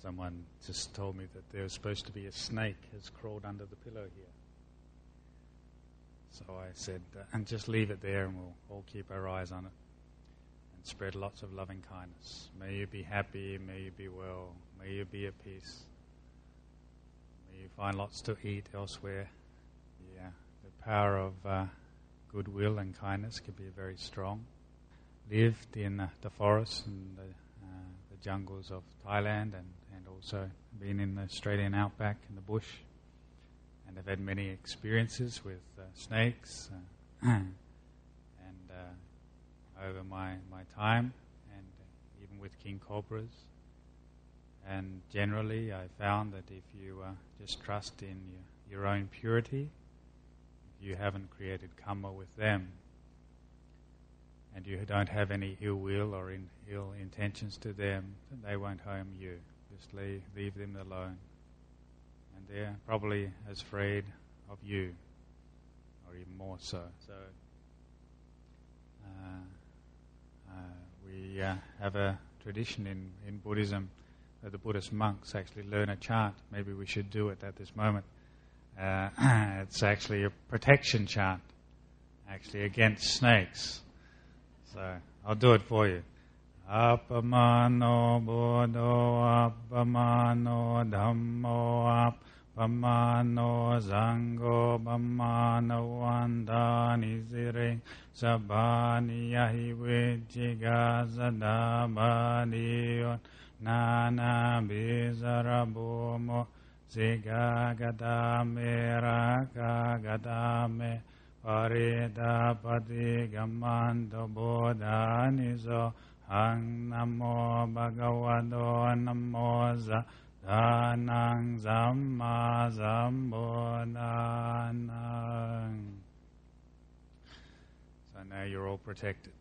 Someone just told me that there was supposed to be a snake has crawled under the pillow here. So I said, and just leave it there and we'll all keep our eyes on it and spread lots of loving kindness. May you be happy, may you be well, may you be at peace. May you find lots to eat elsewhere. Yeah, the power of goodwill and kindness can be very strong. Lived in the forests and the jungles of Thailand and also been in the Australian outback in the bush, and I've had many experiences with snakes and over my time, and even with king cobras. And generally I found that if you just trust in your own purity, if you haven't created karma with them, and you don't have any ill will or ill intentions to them, they won't harm you. Just leave them alone. And they're probably as afraid of you, or even more so. So we have a tradition in Buddhism that the Buddhist monks actually learn a chant. Maybe we should do it at this moment. It's actually a protection chant, actually against snakes. So I'll do it for you. Appamano Buddho, Appamano Dhammo, Appamano Zango, Appamano Vandani Siring, Sabani Yahi Vichiga Sadabadiyon, Nana Bizarabomo, Siga Gadame Raka Gadame, Parida Pati Gamanto Bodhaniso Hang Namo Bhagavato Namo Danang Samma Sambuddhanang. So now you're all protected.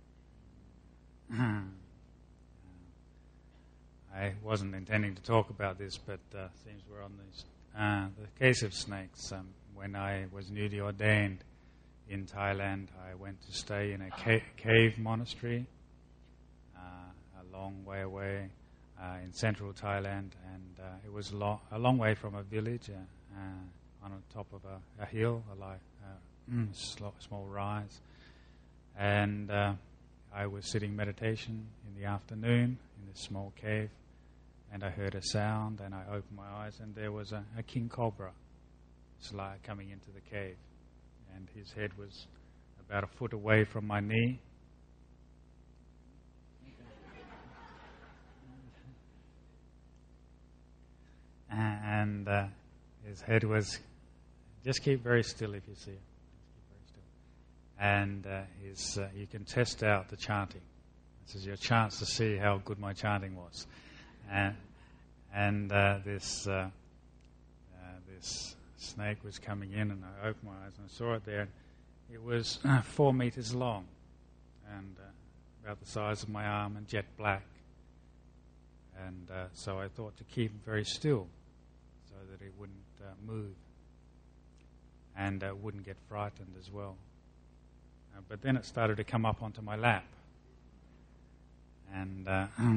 I wasn't intending to talk about this, but seems we're on this. The case of snakes. When I was newly ordained in Thailand, I went to stay in a cave monastery a long way away in central Thailand, and it was a long way from a village on the top of a hill, a small rise. And I was sitting meditation in the afternoon in this small cave, and I heard a sound, and I opened my eyes, and there was a king cobra coming into the cave. And his head was about a foot away from my knee. And his head was, just keep very still if you see it. And you can test out the chanting. This is your chance to see how good my chanting was. And this snake was coming in, and I opened my eyes and I saw it there. It was 4 meters long and about the size of my arm and jet black. And so I thought to keep it very still so that it wouldn't move and wouldn't get frightened as well. But then it started to come up onto my lap. And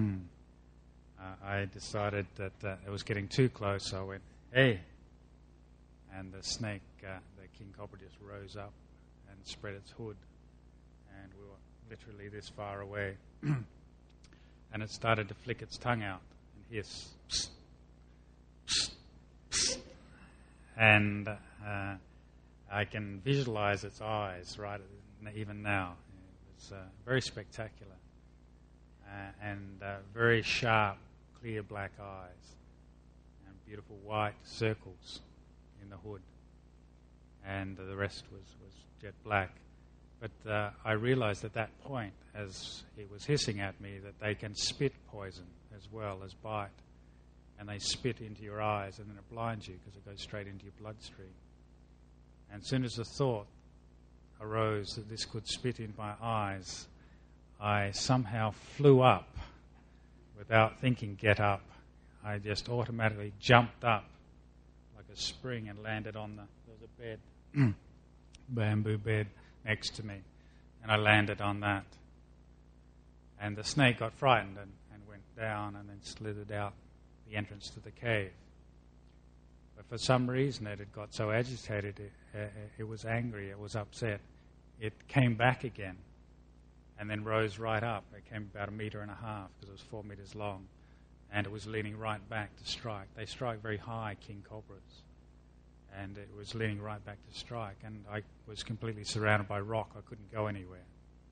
I decided that it was getting too close, so I went, "Hey!" And the snake, the king cobra, just rose up and spread its hood. And we were literally this far away. And it started to flick its tongue out and hiss. Psst, psst, psst. And I can visualize its eyes right even now. It was very spectacular. And very sharp, clear black eyes. And beautiful white circles in the hood. And the rest was jet black. But I realized at that point, as it was hissing at me, that they can spit poison as well as bite. And they spit into your eyes, and then it blinds you because it goes straight into your bloodstream. And as soon as the thought arose that this could spit in my eyes, I somehow flew up without thinking, get up. I just automatically jumped up like a spring and landed on there was a bed, bamboo bed next to me, and I landed on that. And the snake got frightened and went down and then slithered out the entrance to the cave. But for some reason it had got so agitated, it was angry, it was upset. It came back again and then rose right up. It came about 1.5 meters because it was 4 meters long. And it was leaning right back to strike. They strike very high, king cobras. And it was leaning right back to strike. And I was completely surrounded by rock. I couldn't go anywhere.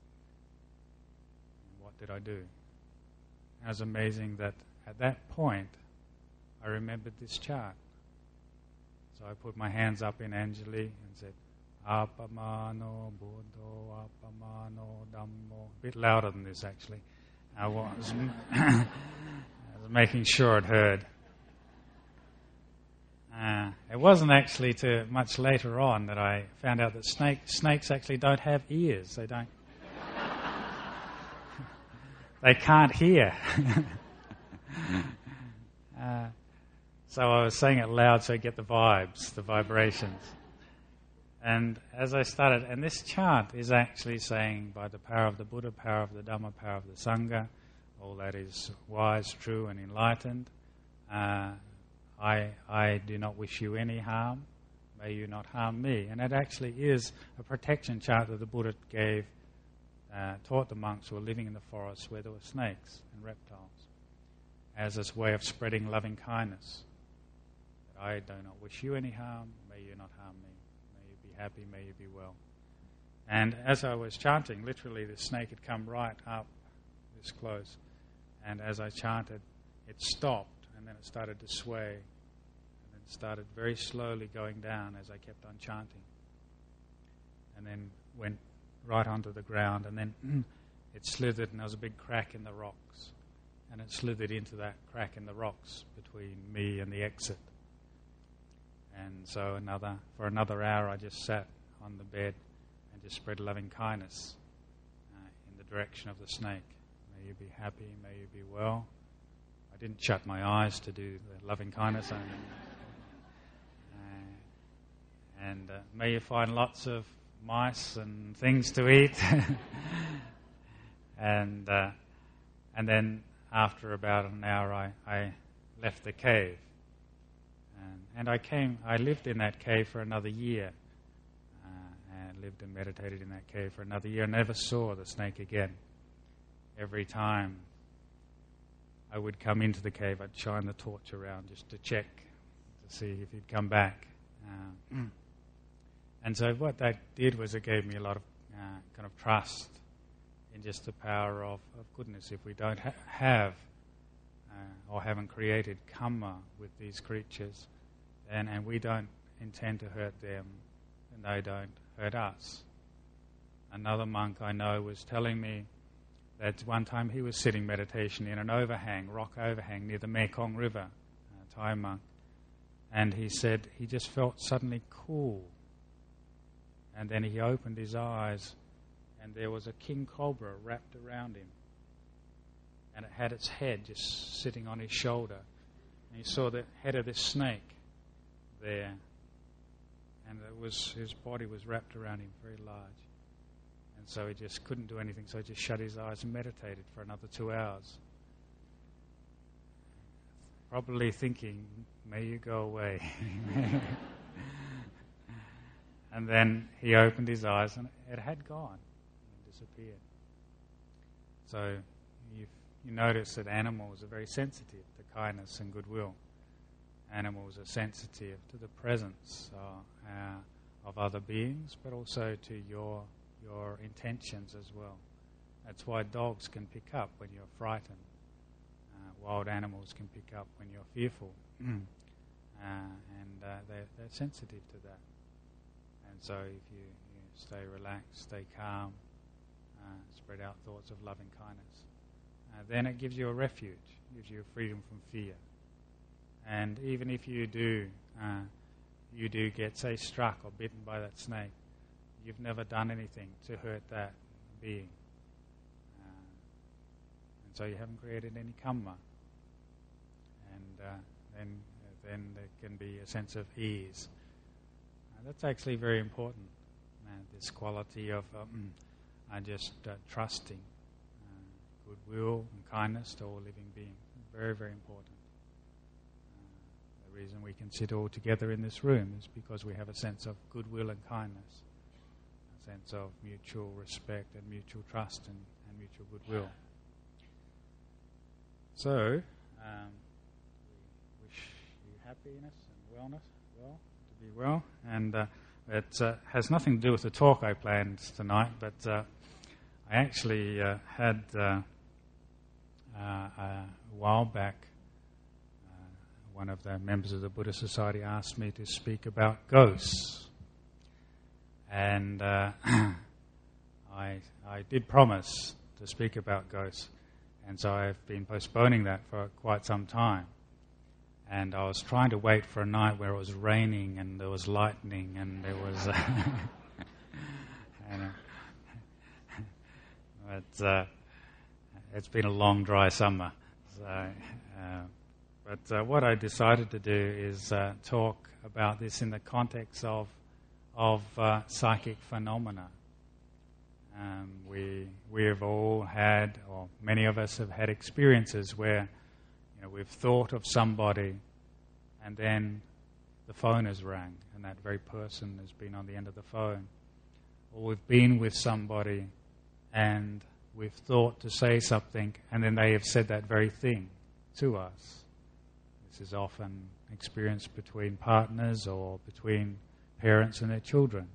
And what did I do? It was amazing that at that point, I remembered this chant. So I put my hands up in Anjali and said, Appamano Buddho, Appamano Dhammo. A bit louder than this, actually. I was making sure it heard. It wasn't actually till much later on that I found out that snakes actually don't have ears. They don't. They can't hear. So I was saying it loud so I get the vibes, the vibrations. And as I started, and this chant is actually saying, by the power of the Buddha, power of the Dhamma, power of the Sangha, all that is wise, true, and enlightened, I do not wish you any harm. May you not harm me. And it actually is a protection chant that the Buddha gave, taught the monks who were living in the forest where there were snakes and reptiles, as this way of spreading loving kindness. That I do not wish you any harm. May you not harm me. May you be happy. May you be well. And as I was chanting, literally the snake had come right up this close. And as I chanted, it stopped, and then it started to sway, and then started very slowly going down as I kept on chanting. And then went right onto the ground, and then it slithered, and there was a big crack in the rocks. And it slithered into that crack in the rocks between me and the exit. And so for another hour I just sat on the bed and just spread loving kindness in the direction of the snake. May you be happy, may you be well. I didn't shut my eyes to do the loving kindness. And may you find lots of mice and things to eat. And then after about an hour I left the cave. And I lived in that cave for another year. And lived and meditated in that cave for another year. I never saw the snake again. Every time I would come into the cave, I'd shine the torch around just to check, to see if he'd come back. And so what that did was it gave me a lot of kind of trust in just the power of goodness. If we don't have or haven't created karma with these creatures, and we don't intend to hurt them, and they don't hurt us. Another monk I know was telling me that one time he was sitting meditation in an overhang, rock overhang near the Mekong River, a Thai monk, and he said he just felt suddenly cool. And then he opened his eyes, and there was a king cobra wrapped around him, and it had its head just sitting on his shoulder. And he saw the head of this snake there, and his body was wrapped around him, very large. And so he just couldn't do anything, so he just shut his eyes and meditated for another 2 hours. Probably thinking, may you go away. And then he opened his eyes and it had gone and disappeared. So you notice that animals are very sensitive to kindness and goodwill. Animals are sensitive to the presence of other beings, but also to your intentions as well. That's why dogs can pick up when you're frightened. Wild animals can pick up when you're fearful. And they're sensitive to that. And so if you stay relaxed, stay calm, spread out thoughts of loving kindness, then it gives you a refuge, gives you freedom from fear. And even if you do get, say, struck or bitten by that snake, you've never done anything to hurt that being. And so you haven't created any karma. And then there can be a sense of ease. That's actually very important, this quality of just trusting goodwill and kindness to all living beings. Very, very important. can sit all together in this room is because we have a sense of goodwill and kindness, a sense of mutual respect and mutual trust and mutual goodwill. So, we wish you happiness and wellness, to be well, and it has nothing to do with the talk I planned tonight, but I actually had a while back one of the members of the Buddhist Society asked me to speak about ghosts, and I did promise to speak about ghosts, and so I've been postponing that for quite some time. And I was trying to wait for a night where it was raining and there was lightning and there was... but it's been a long, dry summer. So, but what I decided to do is talk about this in the context of psychic phenomena. We have all had, or many of us have had experiences where we've thought of somebody and then the phone has rang and that very person has been on the end of the phone. Or we've been with somebody and we've thought to say something and then they have said that very thing to us. This is often experienced between partners or between parents and their children.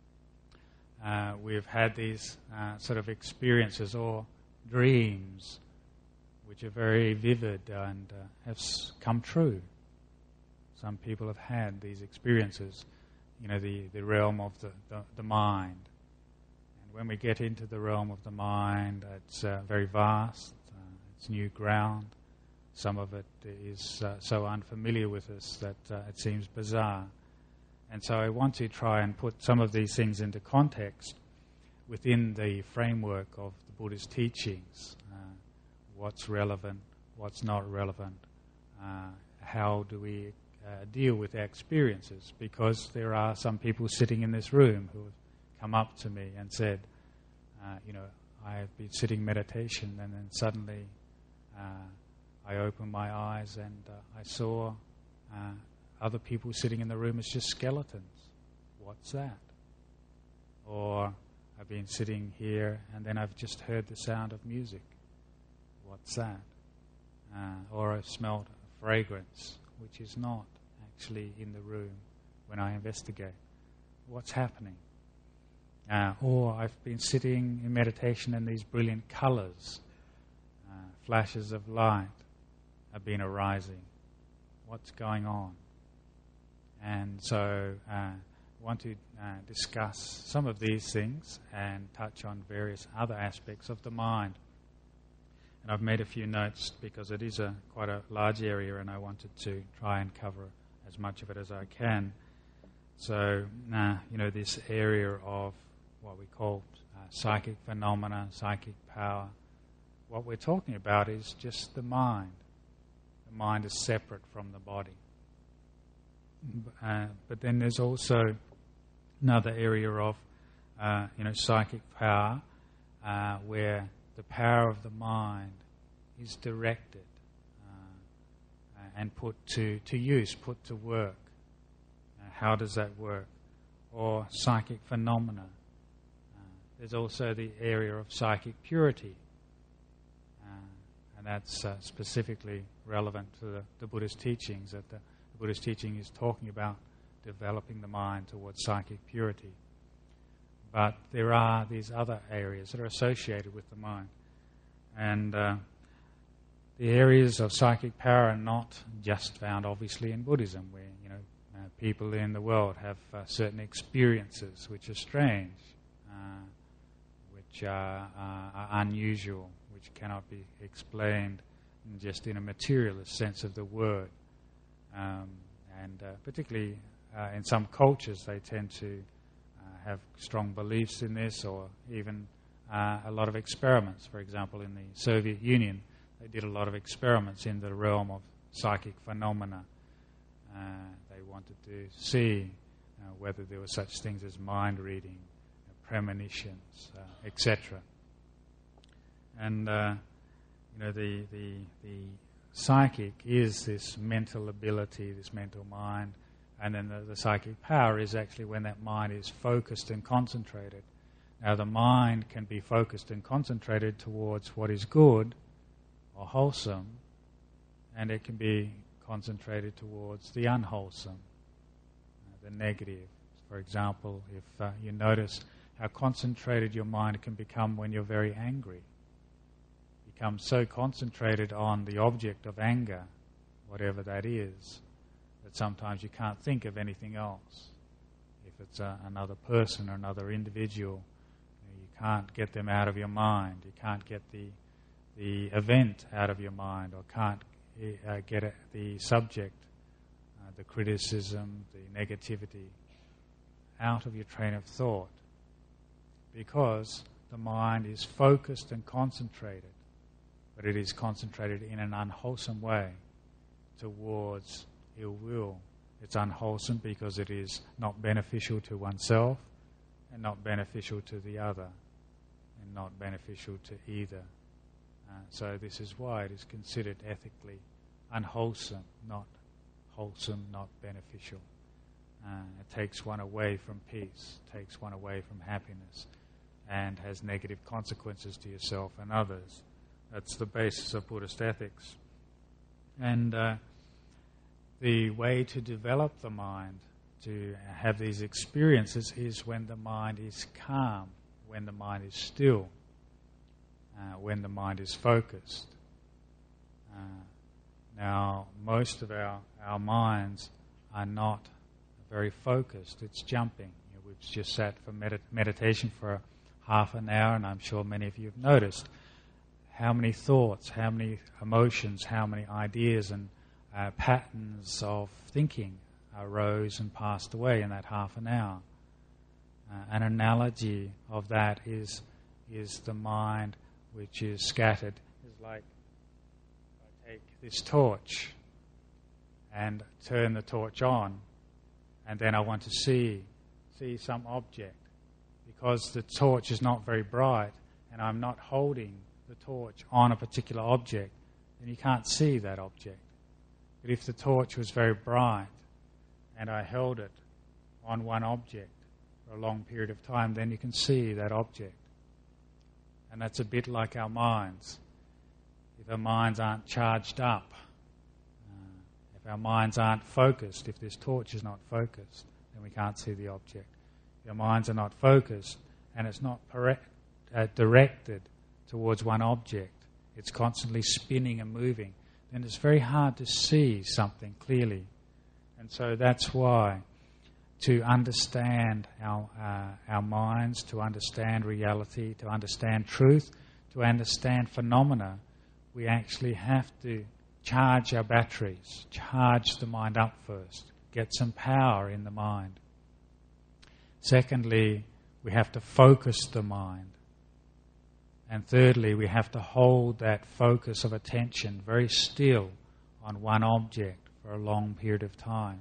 We've had these sort of experiences or dreams which are very vivid and have come true. Some people have had these experiences, the realm of the mind. And when we get into the realm of the mind, it's very vast, it's new ground. Some of it is so unfamiliar with us that it seems bizarre. And so I want to try and put some of these things into context within the framework of the Buddha's teachings. What's relevant, what's not relevant, how do we deal with our experiences, because there are some people sitting in this room who have come up to me and said, I have been sitting meditation and then suddenly I opened my eyes and I saw other people sitting in the room as just skeletons. What's that? Or I've been sitting here and then I've just heard the sound of music. What's that? Or I've smelled a fragrance which is not actually in the room when I investigate. What's happening? Or I've been sitting in meditation and these brilliant colors, flashes of light have been arising. What's going on? And so I want to discuss some of these things and touch on various other aspects of the mind. And I've made a few notes because it is quite a large area and I wanted to try and cover as much of it as I can. So, this area of what we call psychic phenomena, psychic power, what we're talking about is just the mind. The mind is separate from the body. But then there's also another area of, psychic power where the power of the mind is directed and put to use, put to work. How does that work? Or psychic phenomena. There's also the area of psychic purity. And that's specifically relevant to the Buddha's teachings, that the Buddha's teaching is talking about developing the mind towards psychic purity. But there are these other areas that are associated with the mind. And the areas of psychic power are not just found, obviously, in Buddhism, where people in the world have certain experiences which are strange, which are unusual, which cannot be explained just in a materialist sense of the word. And particularly in some cultures, they tend to have strong beliefs in this, or even a lot of experiments. For example, in the Soviet Union, they did a lot of experiments in the realm of psychic phenomena. They wanted to see whether there were such things as mind reading, premonitions, etc. And the psychic is this mental ability, this mental mind, and then the psychic power is actually when that mind is focused and concentrated. Now the mind can be focused and concentrated towards what is good or wholesome, and it can be concentrated towards the unwholesome, the negative. For example, if you notice how concentrated your mind can become when you're very angry. Become so concentrated on the object of anger, whatever that is, that sometimes you can't think of anything else. If it's another person or another individual, you can't get them out of your mind. You can't get the event out of your mind, or can't get the subject, the criticism, the negativity out of your train of thought, because the mind is focused and concentrated, but it is concentrated in an unwholesome way towards ill will. It's unwholesome because it is not beneficial to oneself and not beneficial to the other and not beneficial to either. So this is why it is considered ethically unwholesome, not wholesome, not beneficial. It takes one away from peace, takes one away from happiness, and has negative consequences to yourself and others. That's the basis of Buddhist ethics. And the way to develop the mind, to have these experiences, is when the mind is calm, when the mind is still, when the mind is focused. Now, most of our minds are not very focused. It's jumping. We've just sat for meditation for half an hour, and I'm sure many of you have noticed how many thoughts, how many emotions, how many ideas and patterns of thinking arose and passed away in that half an hour. An analogy of that is the mind which is scattered. It's like I take this torch and turn the torch on, and then I want to see some object. Because the torch is not very bright and I'm not holding the torch on a particular object, then you can't see that object. But if the torch was very bright and I held it on one object for a long period of time, then you can see that object. And that's a bit like our minds. If our minds aren't charged up, if our minds aren't focused, if this torch is not focused, then we can't see the object. Your minds are not focused and it's not directed towards one object. It's constantly spinning and moving. Then it's very hard to see something clearly. And so that's why to understand our minds, to understand reality, to understand truth, to understand phenomena, we actually have to charge our batteries, charge the mind up first, get some power in the mind. Secondly, we have to focus the mind. And thirdly, we have to hold that focus of attention very still on one object for a long period of time.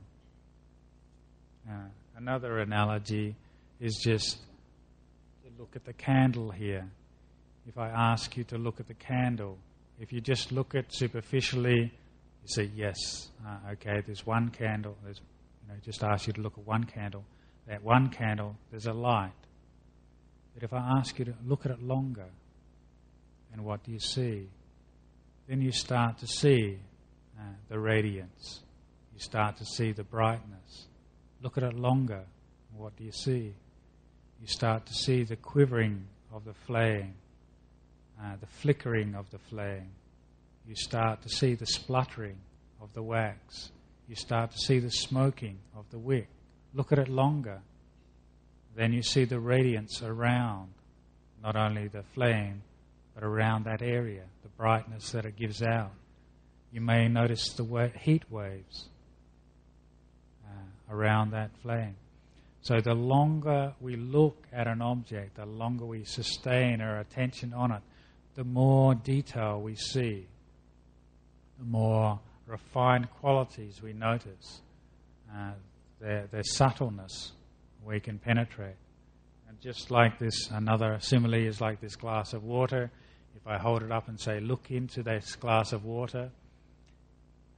Another analogy is just to look at the candle here. If I ask you to look at the candle, if you just look at superficially, you say, yes, okay, there's one candle. Just ask you to look at one candle. That one candle, there's a light. But if I ask you to look at it longer, and what do you see? Then you start to see the radiance. You start to see the brightness. Look at it longer, and what do you see? You start to see the quivering of the flame, the flickering of the flame. You start to see the spluttering of the wax. You start to see the smoking of the wick. Look at it longer. Then you see the radiance around, not only the flame, but around that area, the brightness that it gives out. You may notice the heat waves around that flame. So the longer we look at an object, the longer we sustain our attention on it, the more detail we see, the more refined qualities we notice, their subtleness we can penetrate. And just like this, another simile is like this glass of water. If I hold it up and say, look into this glass of water,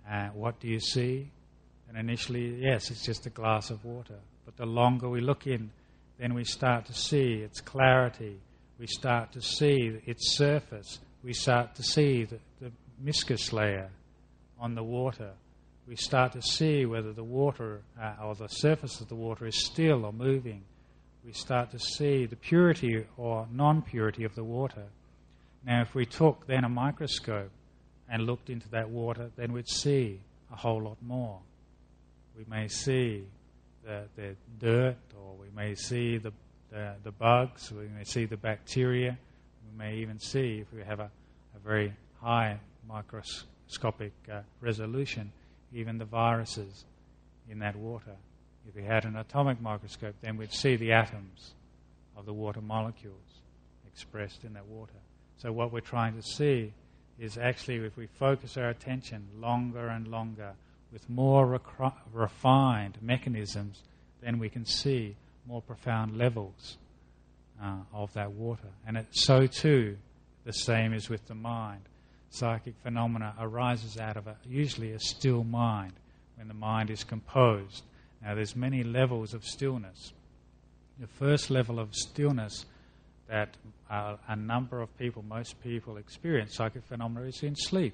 what do you see? And initially, yes, it's just a glass of water. But the longer we look in, then we start to see its clarity. We start to see its surface. We start to see the mucus layer on the water. We start to see whether the water or the surface of the water is still or moving. We start to see the purity or non-purity of the water. Now, if we took then a microscope and looked into that water, then we'd see a whole lot more. We may see the dirt, or we may see the bugs, we may see the bacteria, we may even see, if we have a very high microscopic resolution, even the viruses in that water. If we had an atomic microscope, then we'd see the atoms of the water molecules expressed in that water. So what we're trying to see is actually, if we focus our attention longer and longer with more refined mechanisms, then we can see more profound levels of that water. And so too, the same is with the mind. Psychic phenomena arises out of usually a still mind, when the mind is composed. Now there's many levels of stillness. The first level of stillness that a number of people, most people experience psychic phenomena, is in sleep.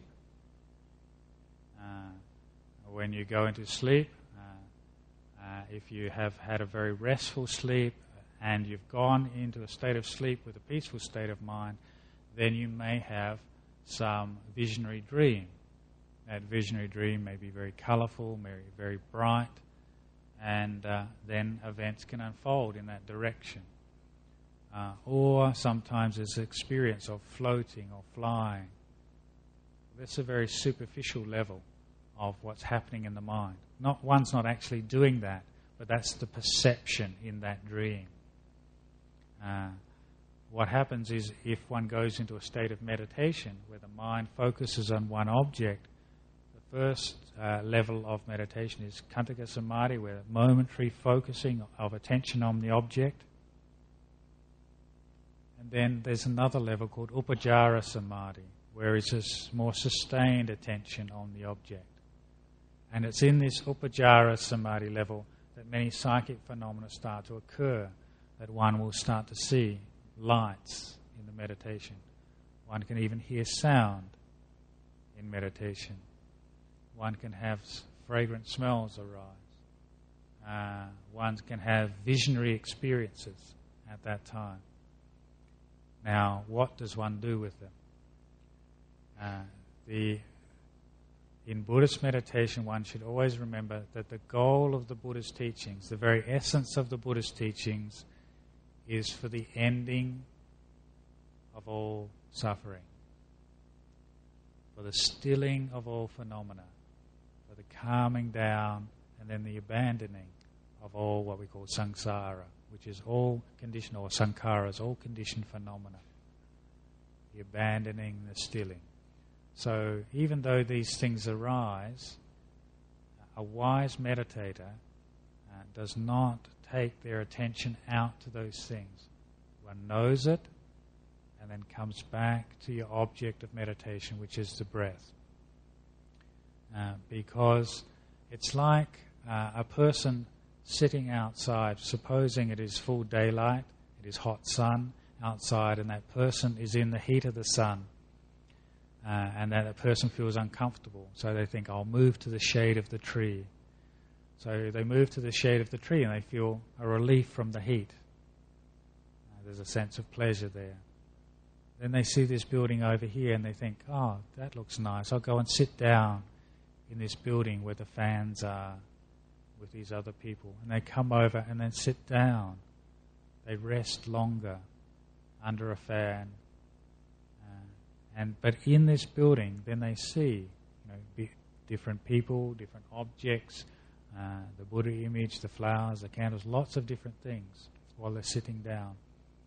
When you go into sleep, if you have had a very restful sleep and you've gone into a state of sleep with a peaceful state of mind, then you may have some visionary dream. That visionary dream may be very colourful, may be very bright, and then events can unfold in that direction. Or sometimes there's an experience of floating or flying. That's a very superficial level of what's happening in the mind. One's not actually doing that, but that's the perception in that dream. What happens is, if one goes into a state of meditation where the mind focuses on one object, the first level of meditation is Kantaka Samadhi, where momentary focusing of attention on the object. And then there's another level called Upajjhara Samadhi, where it's a more sustained attention on the object. And it's in this Upajjhara Samadhi level that many psychic phenomena start to occur, that one will start to see lights in the meditation. One can even hear sound in meditation. One can have fragrant smells arise. One can have visionary experiences at that time. Now, what does one do with them? In Buddhist meditation, one should always remember that the goal of the Buddha's teachings, the very essence of the Buddhist teachings, is for the ending of all suffering, for the stilling of all phenomena, for the calming down and then the abandoning of all what we call samsara, which is all conditioned, or sankharas, all conditioned phenomena. The abandoning, the stilling. So even though these things arise, a wise meditator does not take their attention out to those things. One knows it and then comes back to your object of meditation, which is the breath. Because it's like a person sitting outside, supposing it is full daylight, it is hot sun outside, and that person is in the heat of the sun. And that person feels uncomfortable, so they think, I'll move to the shade of the tree. So they move to the shade of the tree and they feel a relief from the heat. There's a sense of pleasure there. Then they see this building over here and they think, oh, that looks nice. I'll go and sit down in this building where the fans are with these other people. And they come over and then sit down. They rest longer under a fan. But in this building, then they see, different people, different objects, the Buddha image, the flowers, the candles, lots of different things while they're sitting down.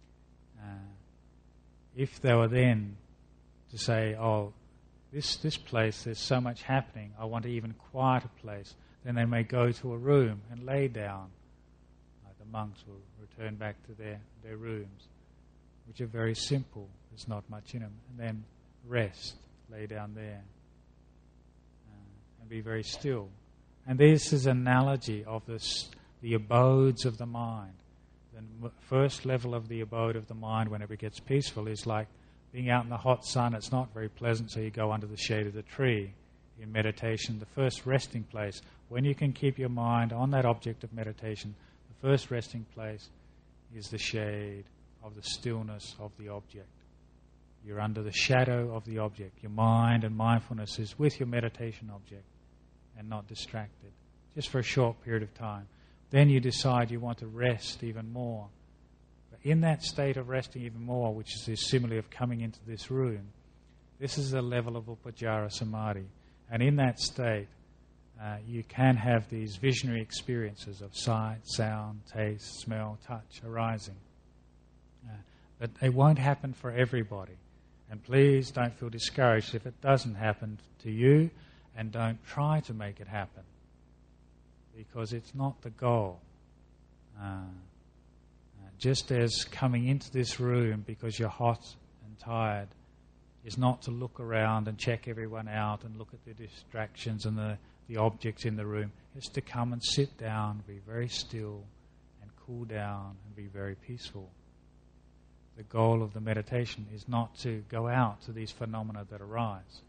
If they were then to say, oh, this place, there's so much happening, I want an even quieter place, then they may go to a room and lay down. The monks will return back to their rooms, which are very simple. There's not much in them. And then rest, lay down there. and be very still. And this is an analogy of the abodes of the mind. The first level of the abode of the mind, whenever it gets peaceful, is like being out in the hot sun. It's not very pleasant, so you go under the shade of the tree. In meditation, the first resting place, when you can keep your mind on that object of meditation, the first resting place is the shade of the stillness of the object. You're under the shadow of the object. Your mind and mindfulness is with your meditation object and not distracted, just for a short period of time. Then you decide you want to rest even more. But in that state of resting even more, which is this simile of coming into this room, this is the level of Upacara Samadhi. And in that state, you can have these visionary experiences of sight, sound, taste, smell, touch arising. But it won't happen for everybody. And please don't feel discouraged if it doesn't happen to you, and don't try to make it happen, because it's not the goal. Just as coming into this room because you're hot and tired is not to look around and check everyone out and look at the distractions and the objects in the room. It's to come and sit down, be very still and cool down and be very peaceful. The goal of the meditation is not to go out to these phenomena that arise.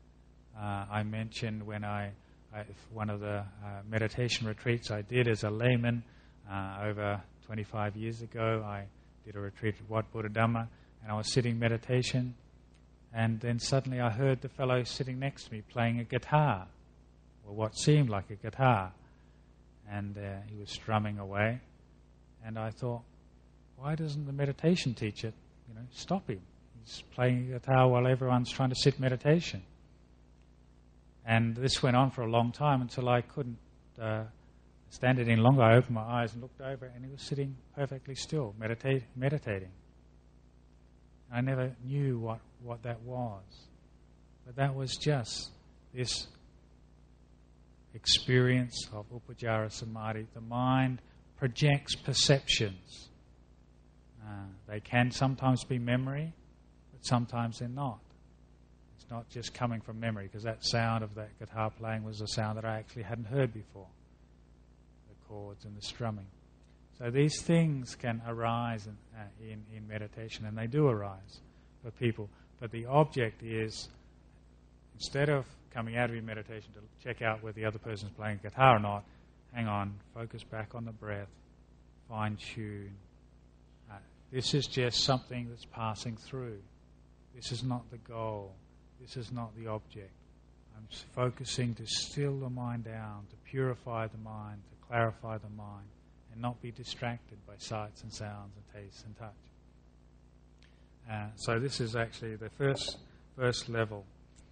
I mentioned when one of the meditation retreats I did as a layman over 25 years ago, I did a retreat at Wat Buddha-Dhamma, and I was sitting meditation, and then suddenly I heard the fellow sitting next to me playing a guitar, or what seemed like a guitar, and he was strumming away, and I thought, why doesn't the meditation teacher, stop him? He's playing a guitar while everyone's trying to sit meditation. And this went on for a long time until I couldn't stand it any longer. I opened my eyes and looked over, and he was sitting perfectly still, meditating. I never knew what that was. But that was just this experience of Upacara Samadhi. The mind projects perceptions. They can sometimes be memory, but sometimes they're not. It's not just coming from memory, because that sound of that guitar playing was a sound that I actually hadn't heard before, the chords and the strumming. So these things can arise in meditation, and they do arise for people. But the object is, instead of coming out of your meditation to check out whether the other person's playing guitar or not, hang on, focus back on the breath, fine-tune. This is just something that's passing through. This is not the goal. This is not the object. I'm focusing to still the mind down, to purify the mind, to clarify the mind, and not be distracted by sights and sounds and tastes and touch. So this is actually the first level.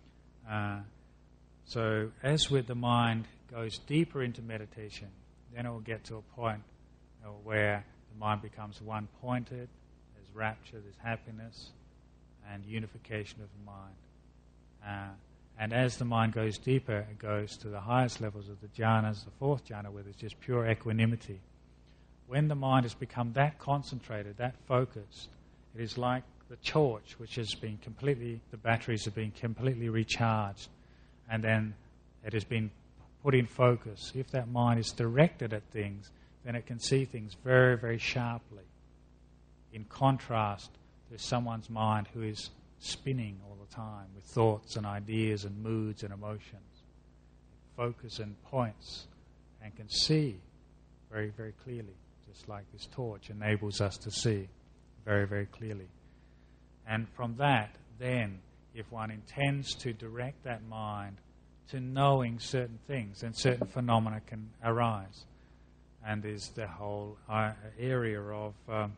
So as with the mind goes deeper into meditation, then it will get to a point where the mind becomes one-pointed, there's rapture, there's happiness, and unification of the mind. And as the mind goes deeper, it goes to the highest levels of the jhanas, the fourth jhana, where there's just pure equanimity. When the mind has become that concentrated, that focused, it is like the torch, which has been the batteries have been completely recharged, and then it has been put in focus. If that mind is directed at things, then it can see things very, very sharply. In contrast, there's someone's mind who is spinning all the time with thoughts and ideas and moods and emotions. Focus and points and can see very, very clearly, just like this torch enables us to see very, very clearly. And from that, then, if one intends to direct that mind to knowing certain things, then certain phenomena can arise. And there's the whole area of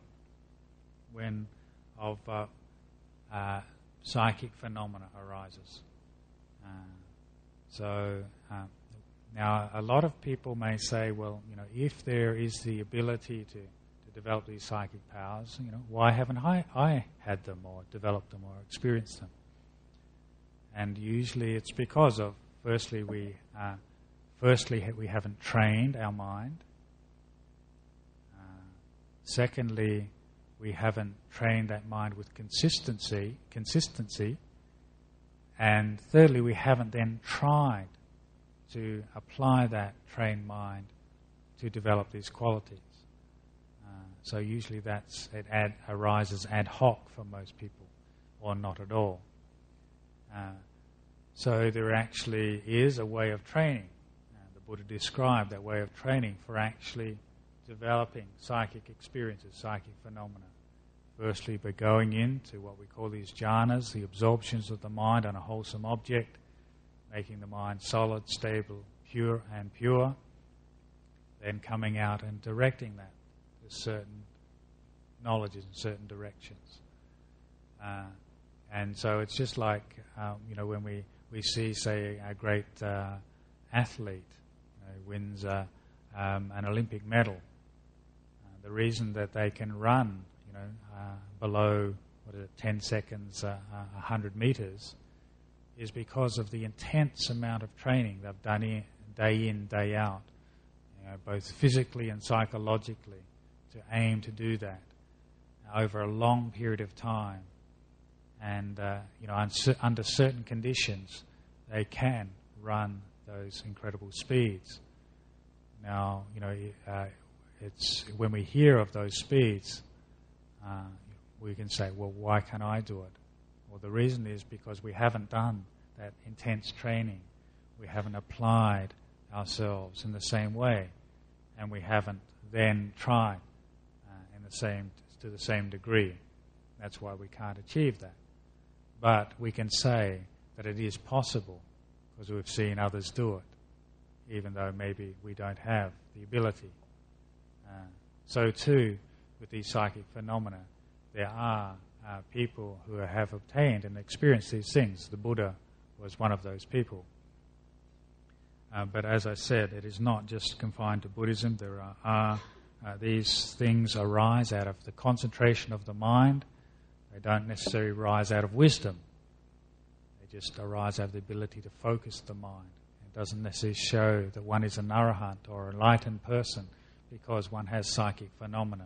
psychic phenomena arises. Now a lot of people may say, well, if there is the ability to develop these psychic powers, why haven't I had them or developed them or experienced them? And usually it's because of, firstly, we haven't trained our mind. Secondly, we haven't trained that mind with consistency. And thirdly, we haven't then tried to apply that trained mind to develop these qualities. So usually it arises ad hoc for most people, or not at all. So there actually is a way of training. The Buddha described that way of training for actually developing psychic experiences, psychic phenomena. Firstly, by going into what we call these jhanas, the absorptions of the mind on a wholesome object, making the mind solid, stable, pure. Then coming out and directing that to certain knowledges in certain directions. And so it's just like, when we see, say, a great athlete wins an Olympic medal. The reason that they can run, below 10 seconds, 100 meters, is because of the intense amount of training they've done day in, day out, both physically and psychologically, to aim to do that over a long period of time. And under certain conditions, they can run those incredible speeds. Now, it's when we hear of those speeds, we can say, well, why can't I do it? Well, the reason is because we haven't done that intense training. We haven't applied ourselves in the same way, and we haven't then tried to the same degree. That's why we can't achieve that. But we can say that it is possible because we've seen others do it, even though maybe we don't have the ability. So too, with these psychic phenomena, there are people who have obtained and experienced these things. The Buddha was one of those people. But as I said, it is not just confined to Buddhism. There are these things arise out of the concentration of the mind. They don't necessarily arise out of wisdom. They just arise out of the ability to focus the mind. It doesn't necessarily show that one is an arahant or an enlightened person because one has psychic phenomena.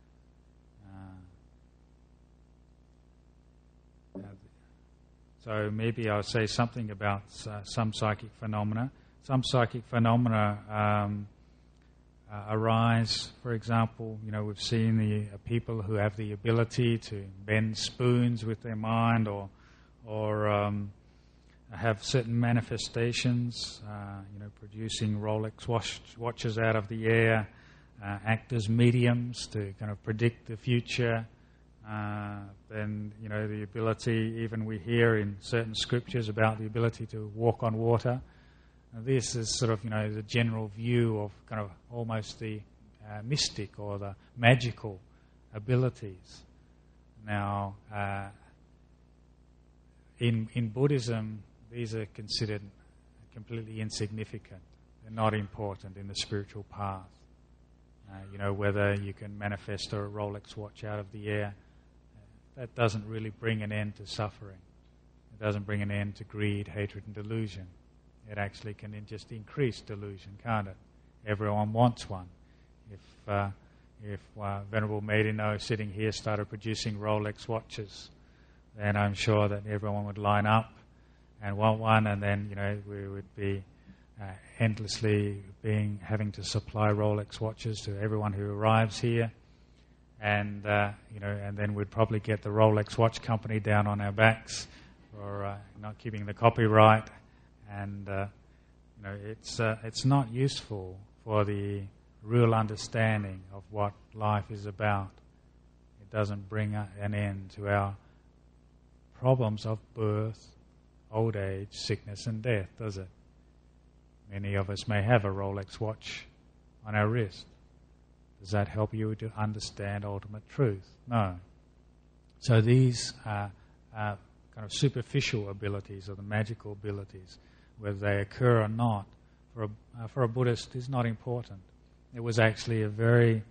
So maybe I'll say something about some psychic phenomena. Some psychic phenomena arise, for example, we've seen the people who have the ability to bend spoons with their mind or have certain manifestations, producing Rolex watches out of the air, act as mediums to kind of predict the future. Then, the ability, even we hear in certain scriptures about the ability to walk on water. Now, this is sort of, the general view of kind of almost the mystic or the magical abilities. Now, in Buddhism, these are considered completely insignificant. They're not important in the spiritual path. Whether you can manifest a Rolex watch out of the air, that doesn't really bring an end to suffering. It doesn't bring an end to greed, hatred, and delusion. It actually can just increase delusion, can't it? Everyone wants one. If Venerable Maidino sitting here started producing Rolex watches, then I'm sure that everyone would line up and want one, and then we would be endlessly having to supply Rolex watches to everyone who arrives here. And and then we'd probably get the Rolex watch company down on our backs for not keeping the copyright, and it's not useful for the real understanding of what life is about. It doesn't bring an end to our problems of birth, old age, sickness, and death, does it? Many of us may have a Rolex watch on our wrist. Does that help you to understand ultimate truth? No. So these kind of superficial abilities or the magical abilities, whether they occur or not, for a Buddhist is not important. It was actually a very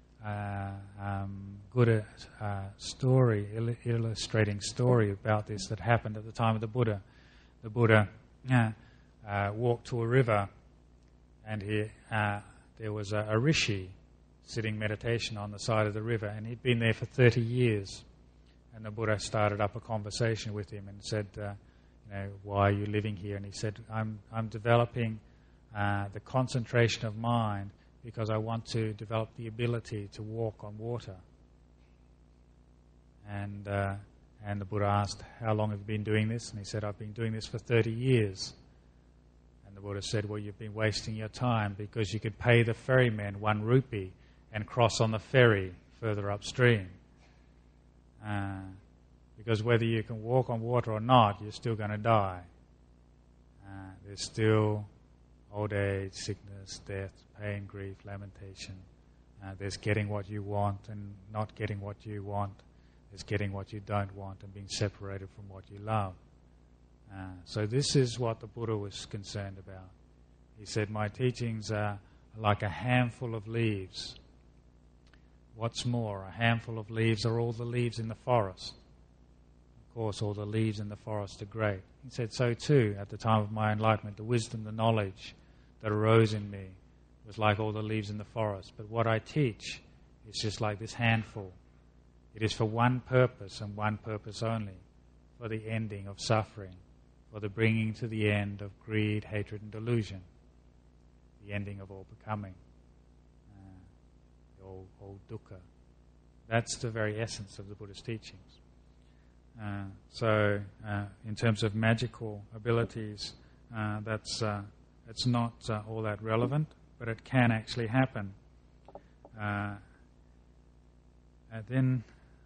good story, illustrating story about this that happened at the time of the Buddha. The Buddha walked to a river, and there was a rishi sitting meditation on the side of the river, and he'd been there for 30 years. And the Buddha started up a conversation with him and said, why are you living here? And he said, I'm developing the concentration of mind, because I want to develop the ability to walk on water. And the Buddha asked, how long have you been doing this? And he said, I've been doing this for 30 years. And the Buddha said, well, you've been wasting your time, because you could pay the ferryman 1 rupee and cross on the ferry further upstream. Because whether you can walk on water or not, you're still going to die. There's still old age, sickness, death, pain, grief, lamentation. There's getting what you want and not getting what you want. There's getting what you don't want and being separated from what you love. So this is what the Buddha was concerned about. He said, my teachings are like a handful of leaves. What's more, a handful of leaves are all the leaves in the forest. Of course, all the leaves in the forest are great. He said, so too, at the time of my enlightenment, the wisdom, the knowledge that arose in me was like all the leaves in the forest. But what I teach is just like this handful. It is for one purpose and one purpose only, for the ending of suffering, for the bringing to the end of greed, hatred and delusion, the ending of all becoming, all dukkha. That's the very essence of the Buddha's teachings. So in terms of magical abilities, it's not all that relevant, but it can actually happen. And then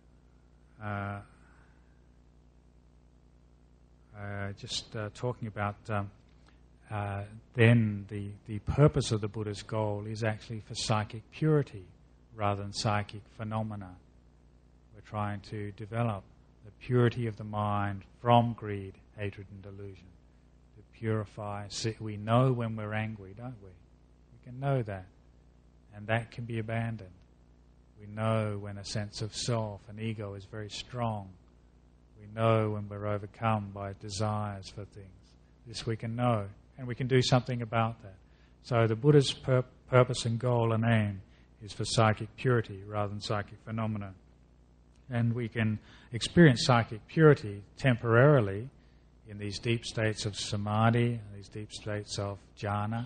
just talking about then the purpose of the Buddha's goal is actually for psychic purity rather than psychic phenomena. We're trying to develop the purity of the mind from greed, hatred and delusion. To purify. We know when we're angry, don't we? We can know that. And that can be abandoned. We know when a sense of self and ego is very strong. We know when we're overcome by desires for things. This we can know, and we can do something about that. So the Buddha's purpose and goal and aim is for psychic purity rather than psychic phenomena. And we can experience psychic purity temporarily in these deep states of samadhi, these deep states of jhana.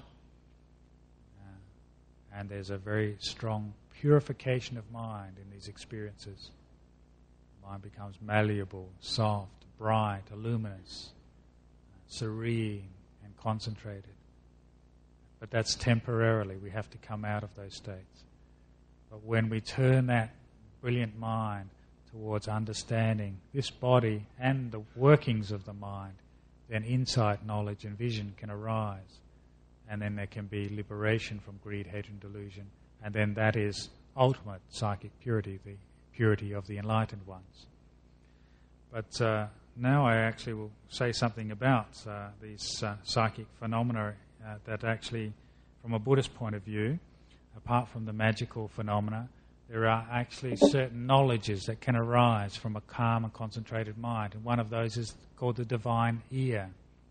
And there's a very strong purification of mind in these experiences. Mind becomes malleable, soft, bright, luminous, serene and concentrated. But that's temporarily. We have to come out of those states. But when we turn that brilliant mind towards understanding this body and the workings of the mind, then insight, knowledge and vision can arise. And then there can be liberation from greed, hatred and delusion. And then that is ultimate psychic purity, the purity of the enlightened ones. But now I actually will say something about these psychic phenomena that actually, from a Buddhist point of view, apart from the magical phenomena, there are actually certain knowledges that can arise from a calm and concentrated mind. And one of those is called the divine ear.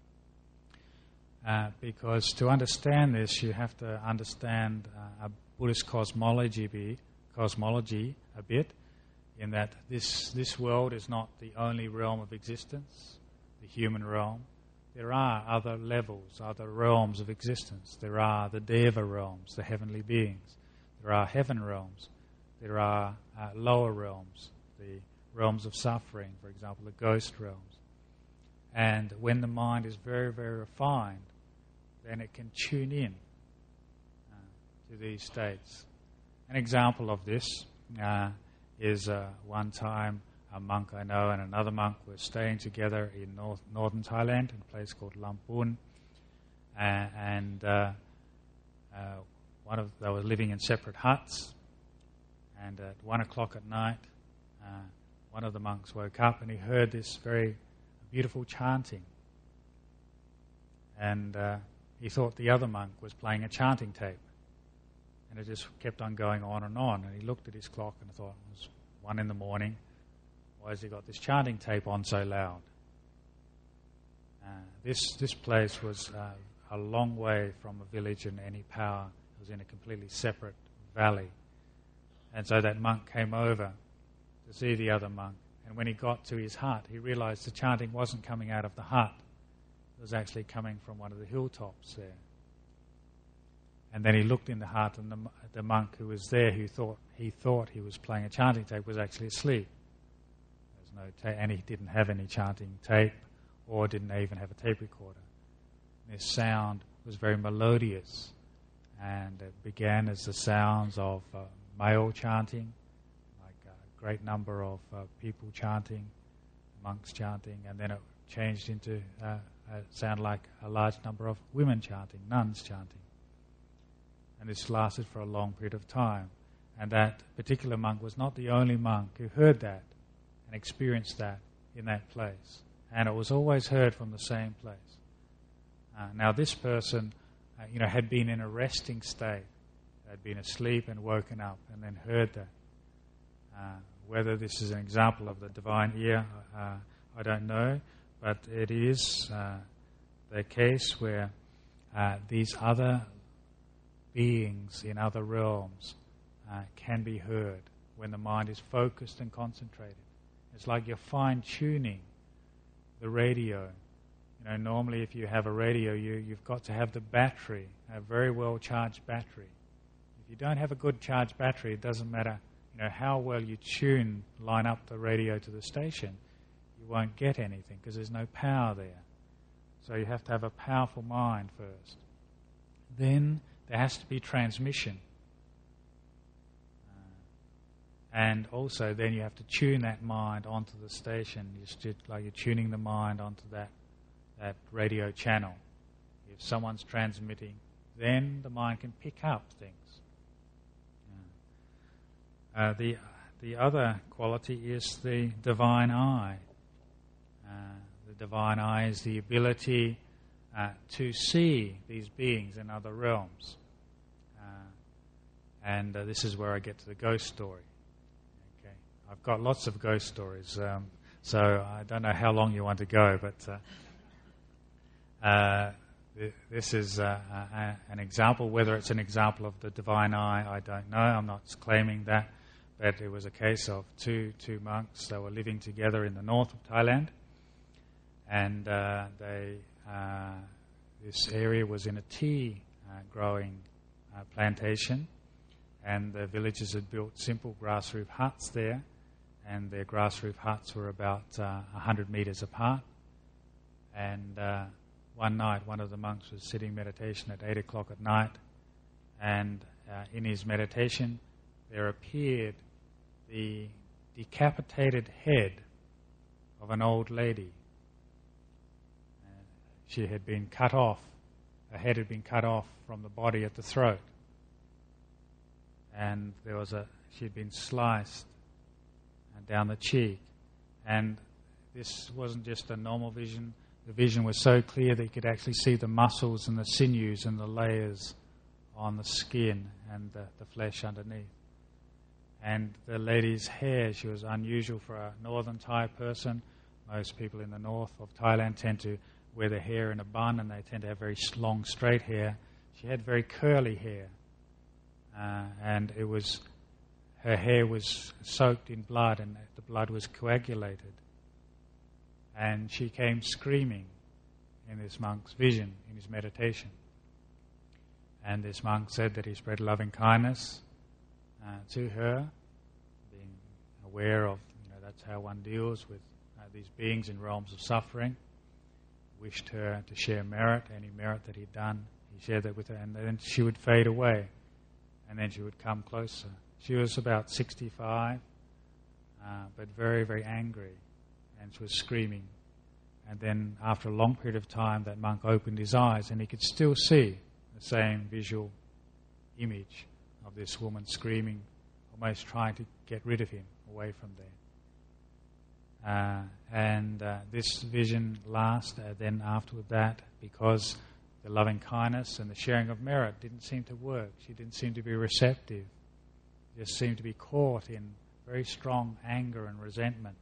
Because to understand this, you have to understand a Buddhist cosmology a bit, in that this world is not the only realm of existence, the human realm. There are other levels, other realms of existence. There are the Deva realms, the heavenly beings. There are heaven realms. There are lower realms, the realms of suffering, for example, the ghost realms. And when the mind is very, very refined, then it can tune in to these states. An example of this is one time a monk I know and another monk were staying together in northern Thailand in a place called Lamphun. They were living in separate huts. And at 1 o'clock at night, one of the monks woke up and he heard this very beautiful chanting. And he thought the other monk was playing a chanting tape. And it just kept on going on. And he looked at his clock and thought, it was 1 in the morning. Why has he got this chanting tape on so loud? This place was a long way from a village and any power. It was in a completely separate valley. And so that monk came over to see the other monk. And when he got to his hut, he realized the chanting wasn't coming out of the hut. It was actually coming from one of the hilltops there. And then he looked in the heart, and the monk who was there, who thought he was playing a chanting tape, was actually asleep. There's no and he didn't have any chanting tape, or didn't even have a tape recorder. And this sound was very melodious, and it began as the sounds of male chanting, like a great number of people chanting, monks chanting, and then it changed into sound like a large number of women chanting, nuns chanting. And this lasted for a long period of time. And that particular monk was not the only monk who heard that and experienced that in that place. And it was always heard from the same place. Now this person, had been in a resting state, had been asleep and woken up, and then heard that. Whether this is an example of the divine ear, I don't know, but it is the case where these other beings in other realms can be heard when the mind is focused and concentrated. It's like you're fine-tuning the radio. Normally if you have a radio, you've got to have the battery, a very well-charged battery. If you don't have a good charged battery, it doesn't matter how well you line up the radio to the station, you won't get anything because there's no power there. So you have to have a powerful mind first. Then there has to be transmission. And also then you have to tune that mind onto the station, like you're tuning the mind onto that radio channel. If someone's transmitting, then the mind can pick up things. The other quality is the divine eye. The divine eye is the ability to see these beings in other realms. And this is where I get to the ghost story. Okay, I've got lots of ghost stories, so I don't know how long you want to go, but this is an example. Whether it's an example of the divine eye, I don't know. I'm not claiming that, but it was a case of two monks. They were living together in the north of Thailand, and this area was in a tea growing plantation, and the villagers had built simple grass roof huts there, and their grass roof huts were about 100 meters apart. And one night, one of the monks was sitting meditation at 8 o'clock at night, and in his meditation there appeared the decapitated head of an old lady. She had been cut off. Her head had been cut off from the body at the throat, and she had been sliced down the cheek. And this wasn't just a normal vision. The vision was so clear that you could actually see the muscles and the sinews and the layers on the skin and the flesh underneath. And the lady's hair, she was unusual for a northern Thai person. Most people in the north of Thailand tend to wear their hair in a bun, and they tend to have very long, straight hair. She had very curly hair, and her hair was soaked in blood, and the blood was coagulated. And she came screaming in this monk's vision, in his meditation. And this monk said that he spread loving kindness to her, being aware of, that's how one deals with these beings in realms of suffering. Wished her to share merit, any merit that he'd done. He shared that with her, and then she would fade away, and then she would come closer. She was about 65, but very, very angry, and she was screaming. And then after a long period of time, that monk opened his eyes, and he could still see the same visual image of this woman screaming, almost trying to get rid of him away from there. This vision lasted then after that, because the loving kindness and the sharing of merit didn't seem to work. She didn't seem to be receptive. Just seemed to be caught in very strong anger and resentment.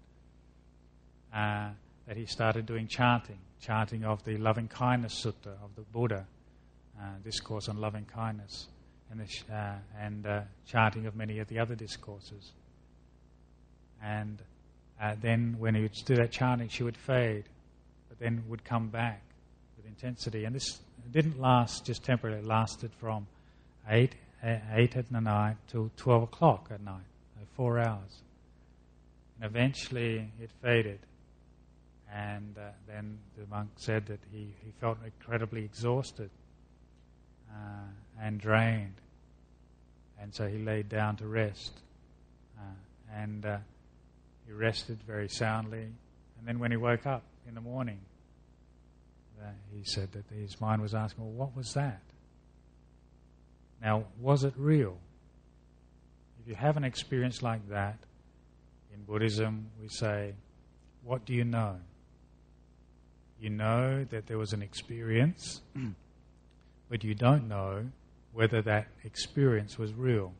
That he started doing chanting of the loving kindness sutta of the Buddha, discourse on loving kindness, and chanting of many of the other discourses. And then when he would do that chanting, she would fade, but then would come back with intensity. And this didn't last just temporarily. It lasted from 8 at the night till 12 o'clock at night, 4 hours. And eventually it faded. And then the monk said that he felt incredibly exhausted and drained. And so he laid down to rest. And he rested very soundly. And then when he woke up in the morning, he said that his mind was asking, well, what was that? Now, was it real? If you have an experience like that, in Buddhism we say, what do you know? You know that there was an experience, but you don't know whether that experience was real.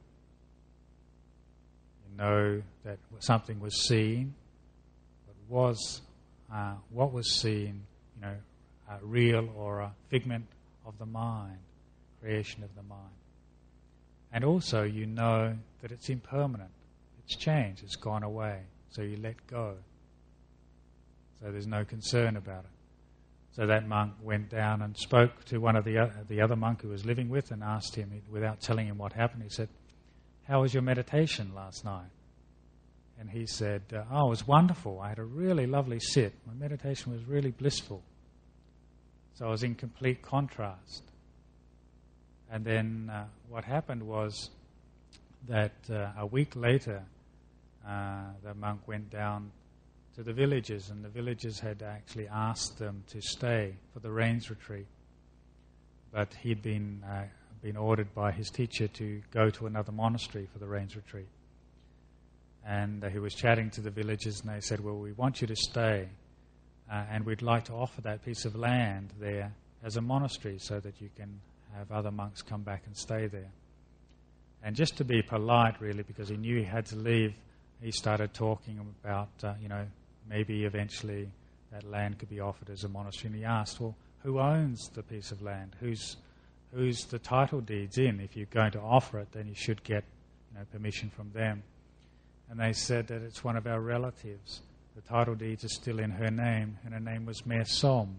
You know that something was seen, but what was seen, real or a figment of the mind, creation of the mind. And also you know that it's impermanent, it's changed, it's gone away, so you let go. So there's no concern about it. So that monk went down and spoke to one of the other monk who was living with and asked him, without telling him what happened, he said, how was your meditation last night? And he said, it was wonderful. I had a really lovely sit. My meditation was really blissful. So I was in complete contrast. And then what happened was that a week later, the monk went down to the villagers, and the villagers had actually asked them to stay for the rains retreat. But he'd been ordered by his teacher to go to another monastery for the rains retreat. And he was chatting to the villagers, and they said, well, we want you to stay, and we'd like to offer that piece of land there as a monastery so that you can have other monks come back and stay there. And just to be polite, really, because he knew he had to leave, he started talking about, maybe eventually that land could be offered as a monastery. And he asked, well, who owns the piece of land? Who's the title deeds in? If you're going to offer it, then you should get permission from them. And they said that it's one of our relatives. The title deeds are still in her name, and her name was Mare Som.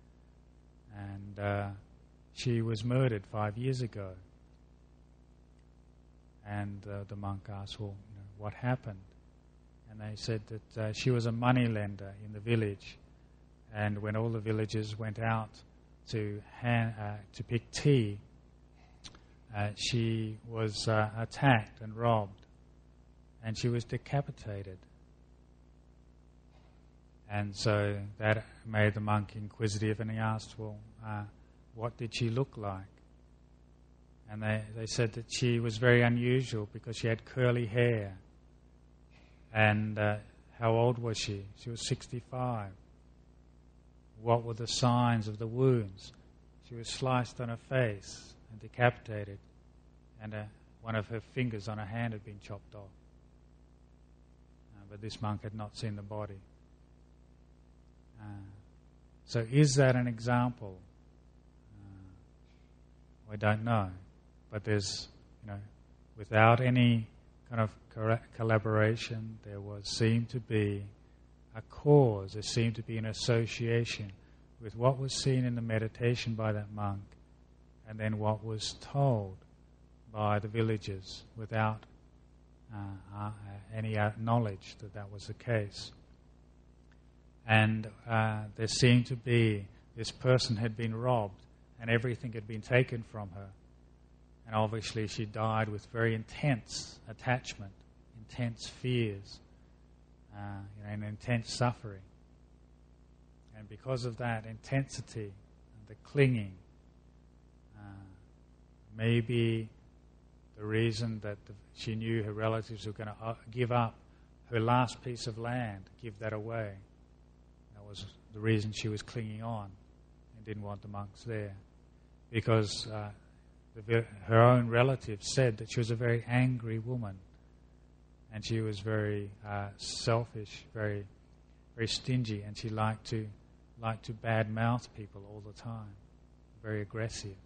And she was murdered 5 years ago. And the monk asked, well, what happened? And they said that she was a money lender in the village. And when all the villagers went out to pick tea, she was attacked and robbed. And she was decapitated. And so that made the monk inquisitive, and he asked, well, what did she look like? And they said that she was very unusual because she had curly hair. And how old was she? She was 65. What were the signs of the wounds? She was sliced on her face and decapitated, and one of her fingers on her hand had been chopped off. But this monk had not seen the body. So is that an example? We don't know. But there's, without any kind of collaboration, there seemed to be a cause, there seemed to be an association with what was seen in the meditation by that monk and then what was told by the villagers without any knowledge that that was the case. And there seemed to be, this person had been robbed and everything had been taken from her. And obviously she died with very intense attachment, intense fears, and intense suffering. And because of that intensity and the clinging, maybe the reason that she knew her relatives were going to give up her last piece of land, give that away. That was the reason she was clinging on and didn't want the monks there. Because her own relatives said that she was a very angry woman, and she was very selfish, very, very stingy, and she liked to badmouth people all the time, very aggressive.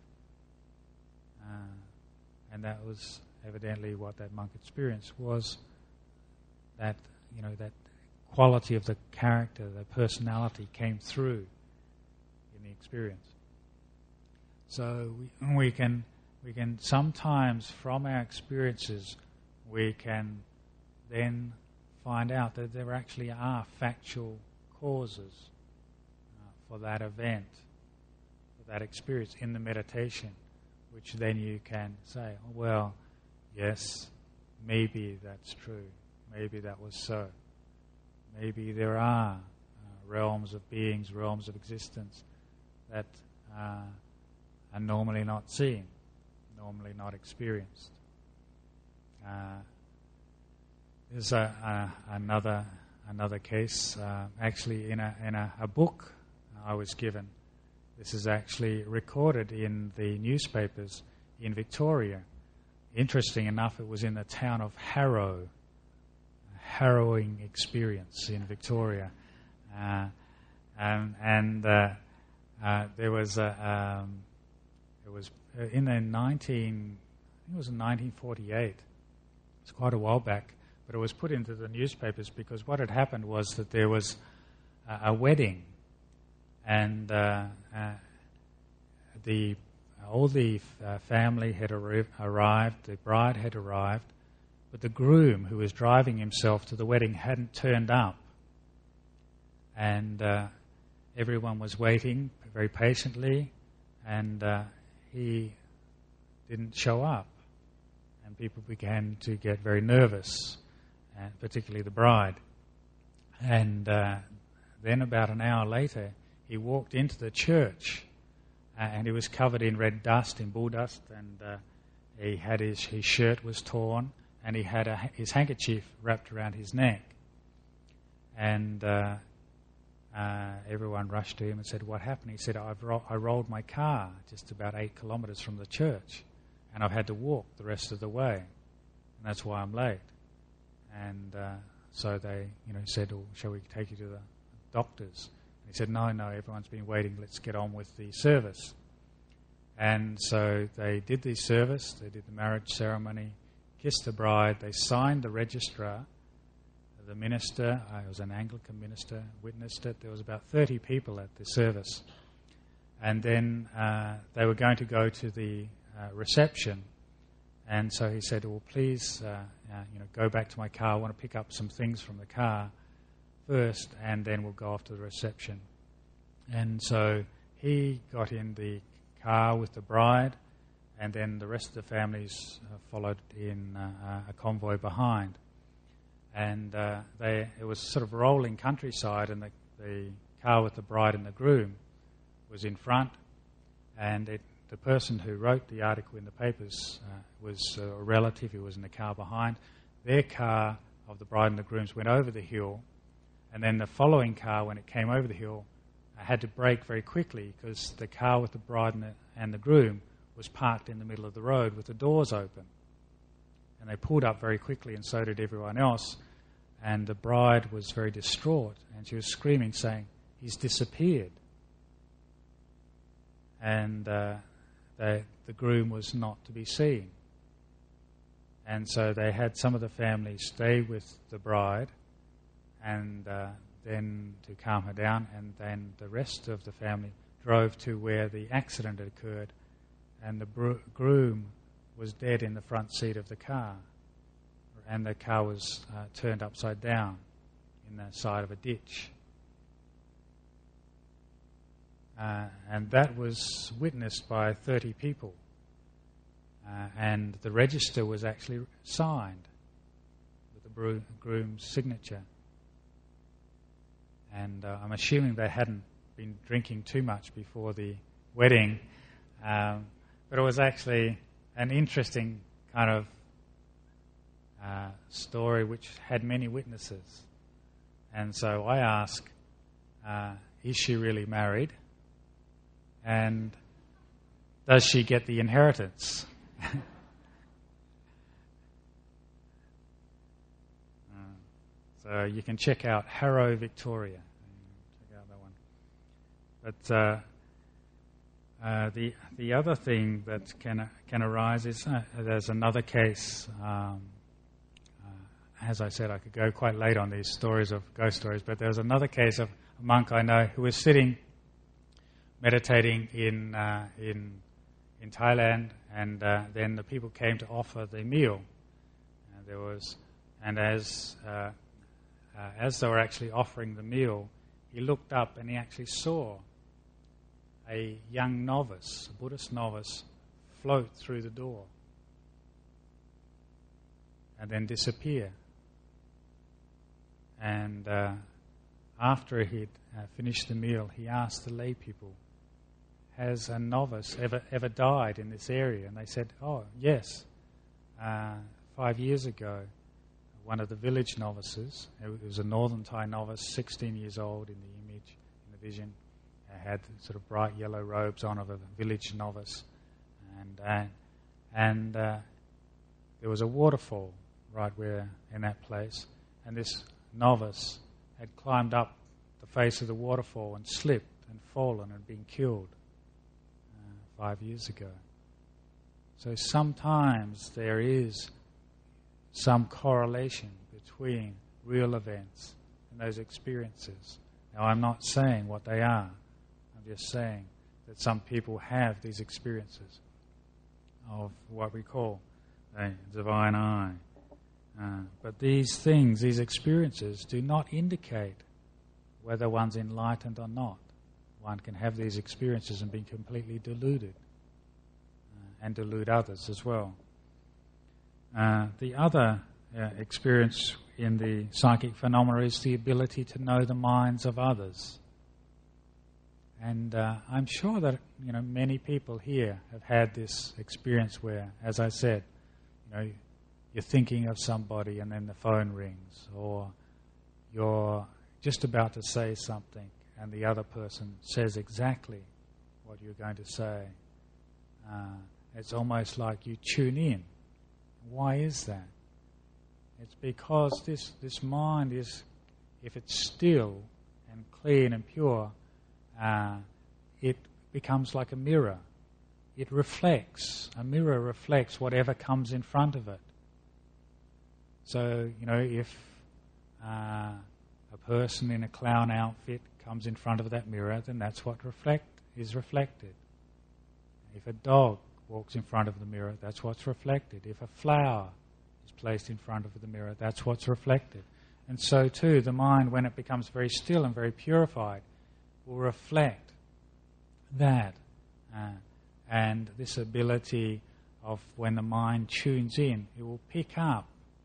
And that was evidently what that monk experienced, was that, that quality of the character, the personality came through in the experience. So we can we can sometimes, from our experiences, we can then find out that there actually are factual causes for that event, for that experience in the meditation, which then you can say, oh, well, yes, maybe that's true. Maybe that was so. Maybe there are realms of beings, realms of existence that are normally not seen, normally not experienced. There's another case, actually in a book I was given. This is actually recorded in the newspapers in Victoria. Interesting enough, it was in the town of Harrow. A harrowing experience in Victoria. There was it was in the 1948. It's quite a while back, but it was put into the newspapers because what had happened was that there was a wedding, and all the family had arrived. The bride had arrived, but the groom, who was driving himself to the wedding, hadn't turned up. And everyone was waiting very patiently, and he didn't show up. And people began to get very nervous, particularly the bride. And then about an hour later, he walked into the church, and he was covered in red dust, in bull dust, and he had his shirt was torn, and he had his handkerchief wrapped around his neck. And everyone rushed to him and said, "What happened?" He said, I rolled my car just about 8 kilometres from the church, and I've had to walk the rest of the way, and that's why I'm late." And so they, said, "Oh, shall we take you to the doctors?" And he said, No, everyone's been waiting. Let's get on with the service." And so they did the service. They did the marriage ceremony, kissed the bride. They signed the registrar. The minister, it was an Anglican minister, witnessed it. There was about 30 people at the service. And then they were going to go to the reception. And so he said, "Well, please, go back to my car. I want to pick up some things from the car first, and then we'll go off to the reception." And so he got in the car with the bride, and then the rest of the families followed in a convoy behind. And it was sort of rolling countryside, and the car with the bride and the groom was in front, and the person who wrote the article in the papers was a relative who was in the car behind. Their car of the bride and the grooms went over the hill, and then the following car, when it came over the hill, had to brake very quickly because the car with the bride and the groom was parked in the middle of the road with the doors open. And they pulled up very quickly, and so did everyone else. And the bride was very distraught, and she was screaming, saying, "He's disappeared." And the groom was not to be seen. And so they had some of the family stay with the bride, and then to calm her down, and then the rest of the family drove to where the accident had occurred, and the groom was dead in the front seat of the car, and the car was turned upside down in the side of a ditch. And that was witnessed by 30 people. And the register was actually signed with the groom's signature. And I'm assuming they hadn't been drinking too much before the wedding. But it was actually an interesting kind of story which had many witnesses. And so I ask, is she really married? And does she get the inheritance? So you can check out Harrow, Victoria. Check out that one. But the other thing that can arise is there's another case. As I said, I could go quite late on these stories of ghost stories, but there was another case of a monk I know who was sitting meditating in in Thailand, and then the people came to offer the meal. As they were actually offering the meal, he looked up and he actually saw a young novice, a Buddhist novice, float through the door and then disappear. And after he'd finished the meal, he asked the lay people, has a novice ever died in this area? And they said, oh, yes. 5 years ago, one of the village novices, it was a Northern Thai novice, 16 years old in the image, in the vision, had sort of bright yellow robes on of a village novice. And there was a waterfall right where in that place, and this novice had climbed up the face of the waterfall and slipped and fallen and been killed 5 years ago. So sometimes there is some correlation between real events and those experiences. Now, I'm not saying what they are. I'm just saying that some people have these experiences of what we call a divine eye. But these things, these experiences, do not indicate whether one's enlightened or not. One can have these experiences and be completely deluded and delude others as well. The other experience in the psychic phenomena is the ability to know the minds of others. And I'm sure that many people here have had this experience where, as I said, you're thinking of somebody and then the phone rings, or you're just about to say something and the other person says exactly what you're going to say. It's almost like you tune in. Why is that? It's because this mind is, if it's still and clean and pure, it becomes like a mirror. It reflects. A mirror reflects whatever comes in front of it. So, if a person in a clown outfit comes in front of that mirror, then that's what is reflected. If a dog walks in front of the mirror, that's what's reflected. If a flower is placed in front of the mirror, that's what's reflected. And so too, the mind, when it becomes very still and very purified, will reflect that. And this ability of when the mind tunes in, it will pick up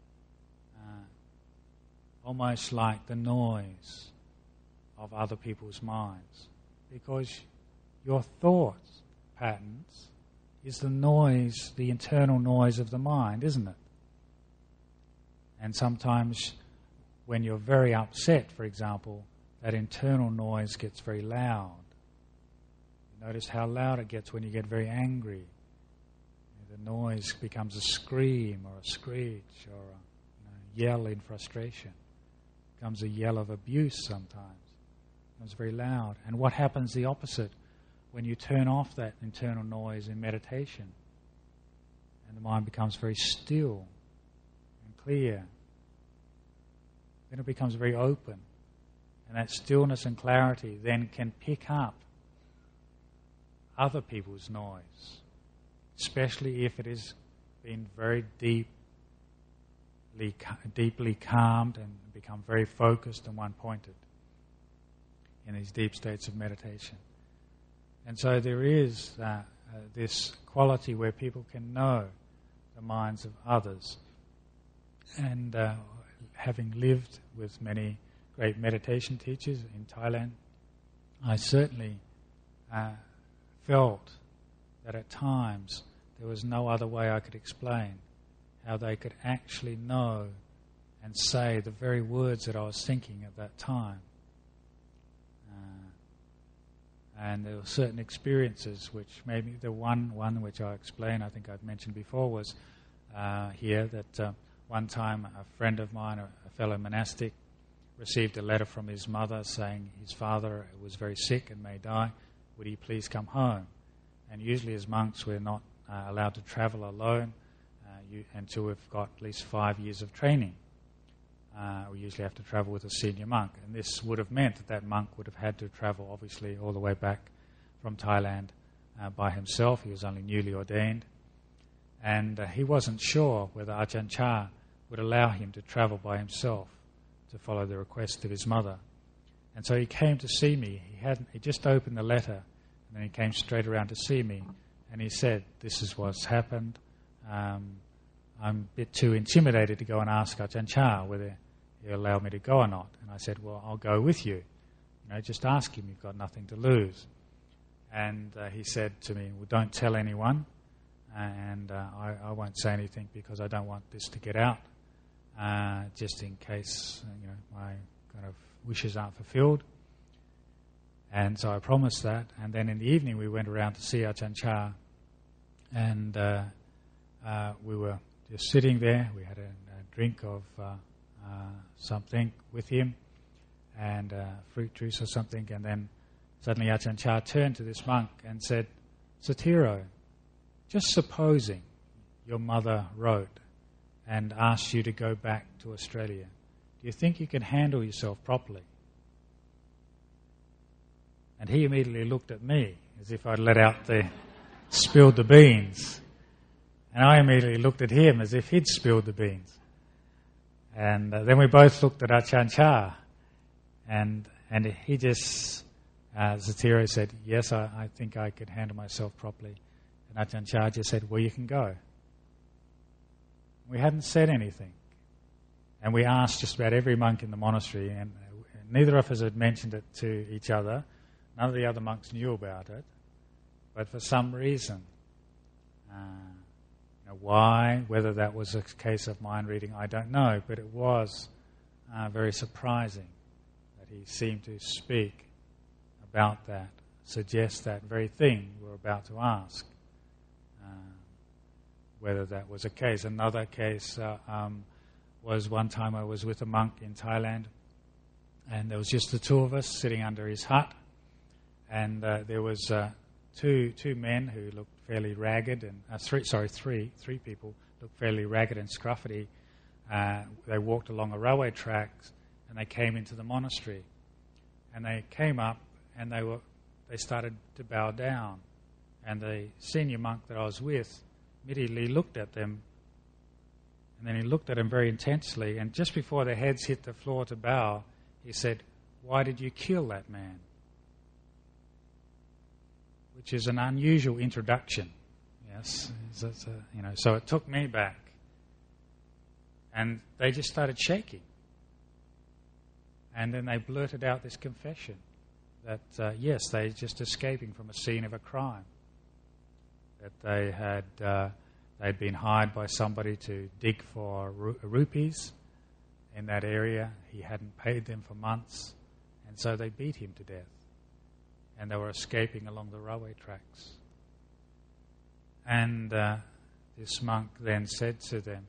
almost like the noise of other people's minds. Because your thoughts patterns is the noise, the internal noise of the mind, isn't it? And sometimes when you're very upset, for example, that internal noise gets very loud. You notice how loud it gets when you get very angry. The noise becomes a scream or a screech or a yell in frustration. It becomes a yell of abuse sometimes. It becomes very loud. And what happens the opposite? When you turn off that internal noise in meditation and the mind becomes very still and clear, then it becomes very open. And that stillness and clarity then can pick up other people's noise, especially if it has been very deeply calmed and become very focused and one-pointed in these deep states of meditation. And so there is this quality where people can know the minds of others. And having lived with many great meditation teachers in Thailand, I certainly felt that at times there was no other way I could explain how they could actually know and say the very words that I was thinking at that time. And there were certain experiences which maybe the one which I explained, I think I've mentioned before, was here that one time a friend of mine, a fellow monastic, received a letter from his mother saying his father was very sick and may die. Would he please come home? And usually as monks we're not allowed to travel alone until we've got at least 5 years of training. We usually have to travel with a senior monk. And this would have meant that monk would have had to travel, obviously, all the way back from Thailand by himself. He was only newly ordained. And he wasn't sure whether Ajahn Chah would allow him to travel by himself to follow the request of his mother. And so he came to see me. He just opened the letter, and then he came straight around to see me. And he said, "This is what's happened. I'm a bit too intimidated to go and ask Ajahn Chah whether he'll allow me to go or not." And I said, "Well, I'll go with you. Just ask him. You've got nothing to lose." And he said to me, "Well, don't tell anyone, and I won't say anything because I don't want this to get out, just in case my kind of wishes aren't fulfilled." And so I promised that. And then in the evening we went around to see Ajahn Chah, and we were just sitting there. We had a drink of something with him, and fruit juice or something, and then suddenly Ajahn Chah turned to this monk and said, "Satiro, just supposing your mother wrote and asked you to go back to Australia, do you think you can handle yourself properly?" And he immediately looked at me as if I'd spilled the beans. And I immediately looked at him as if he'd spilled the beans. And then we both looked at Ajahn Chah. And he just, Satiro said, "Yes, I think I could handle myself properly." And Ajahn Chah just said, "Well, you can go." We hadn't said anything. And we asked just about every monk in the monastery, and neither of us had mentioned it to each other. None of the other monks knew about it. But for some reason, why, whether that was a case of mind reading, I don't know, but it was very surprising that he seemed to speak about that, suggest that very thing we're about to ask, whether that was a case. Another case was one time I was with a monk in Thailand, and there was just the two of us sitting under his hut, and there was two men who looked fairly ragged, and three people looked fairly ragged and scruffy. They walked along a railway tracks, and they came into the monastery, and they came up, and they started to bow down, and the senior monk that I was with immediately looked at them, and then he looked at them very intensely, and just before their heads hit the floor to bow, he said, "Why did you kill that man?" Which is an unusual introduction. Yes, so it took me back. And they just started shaking. And then they blurted out this confession that, yes, they're just escaping from a scene of a crime. That they'd been hired by somebody to dig for rupees in that area. He hadn't paid them for months, and so they beat him to death. And they were escaping along the railway tracks. And this monk then said to them,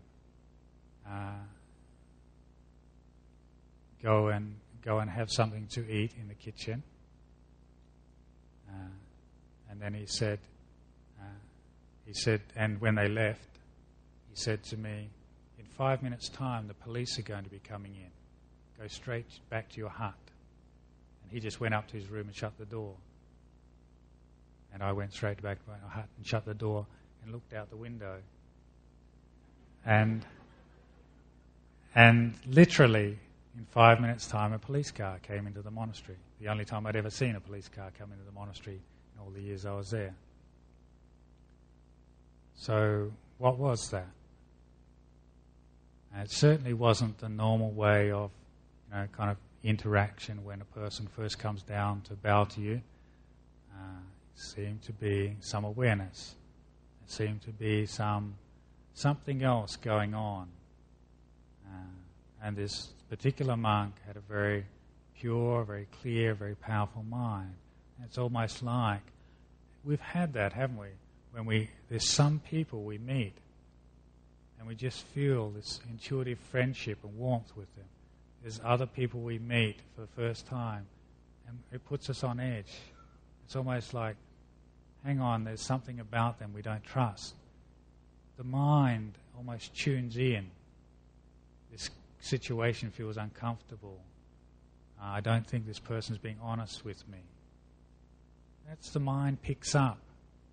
go and have something to eat in the kitchen. And then he said, and when they left, he said to me, "In 5 minutes' time, the police are going to be coming in. Go straight back to your hut." And he just went up to his room and shut the door. And I went straight back to my hut and shut the door and looked out the window. And literally, in 5 minutes' time, a police car came into the monastery. The only time I'd ever seen a police car come into the monastery in all the years I was there. So, what was that? It certainly wasn't the normal way of, kind of interaction when a person first comes down to bow to you. It seemed to be some awareness. It seemed to be something else going on. And this particular monk had a very pure, very clear, very powerful mind. And it's almost like we've had that, haven't we? When there's some people we meet and we just feel this intuitive friendship and warmth with them. There's other people we meet for the first time and it puts us on edge. It's almost like, hang on, there's something about them we don't trust. The mind almost tunes in. This situation feels uncomfortable. I don't think this person's being honest with me. That's the mind picks up.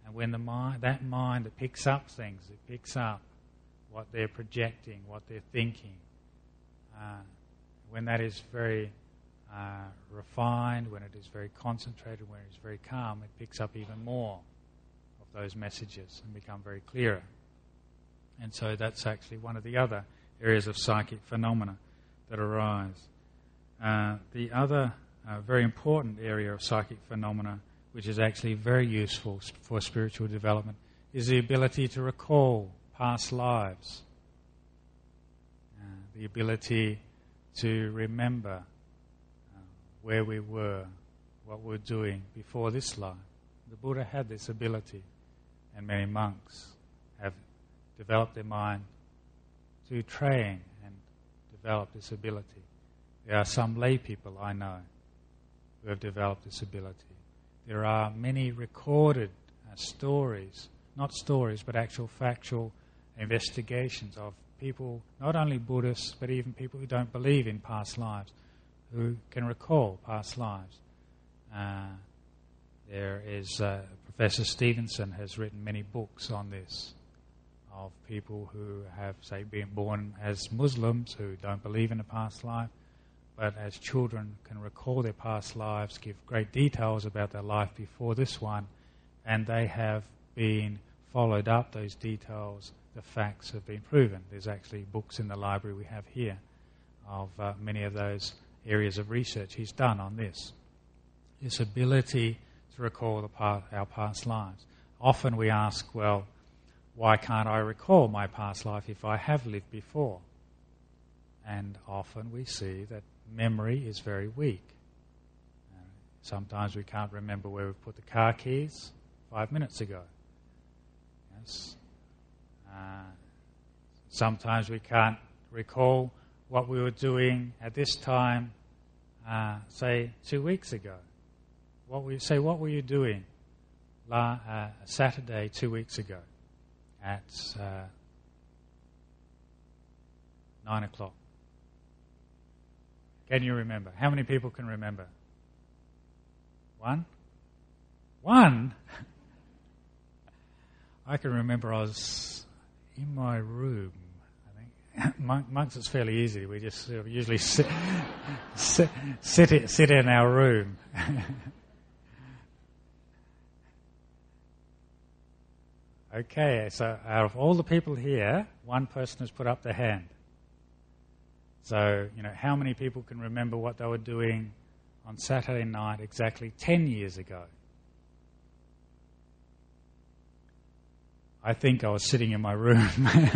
And when that mind that picks up things, it picks up what they're projecting, what they're thinking, when that is very refined, when it is very concentrated, when it is very calm, it picks up even more of those messages and become very clearer. And so that's actually one of the other areas of psychic phenomena that arise. The other very important area of psychic phenomena, which is actually very useful for spiritual development, is the ability to recall past lives. The ability to remember where we were, what we were doing before this life. The Buddha had this ability, and many monks have developed their mind to train and develop this ability. There are some lay people I know who have developed this ability. There are many recorded stories, not stories, but actual factual investigations of people, not only Buddhists, but even people who don't believe in past lives, who can recall past lives. There is Professor Stevenson has written many books on this, of people who have, say, been born as Muslims who don't believe in a past life, but as children can recall their past lives, give great details about their life before this one, and they have been followed up, those details, the facts have been proven. There's actually books in the library we have here of many of those areas of research he's done on this. This ability to recall our past lives. Often we ask, well, why can't I recall my past life if I have lived before? And often we see that memory is very weak. Sometimes we can't remember where we put the car keys 5 minutes ago. Yes. Sometimes we can't recall what we were doing at this time, say 2 weeks ago. What were you doing Saturday 2 weeks ago at 9 o'clock? Can you remember? How many people can remember? One? One? I can remember I was in my room. I think monks it's fairly easy. We just sort of usually sit in our room. Okay, so out of all the people here, one person has put up their hand. So, how many people can remember what they were doing on Saturday night exactly 10 years ago? I think I was sitting in my room.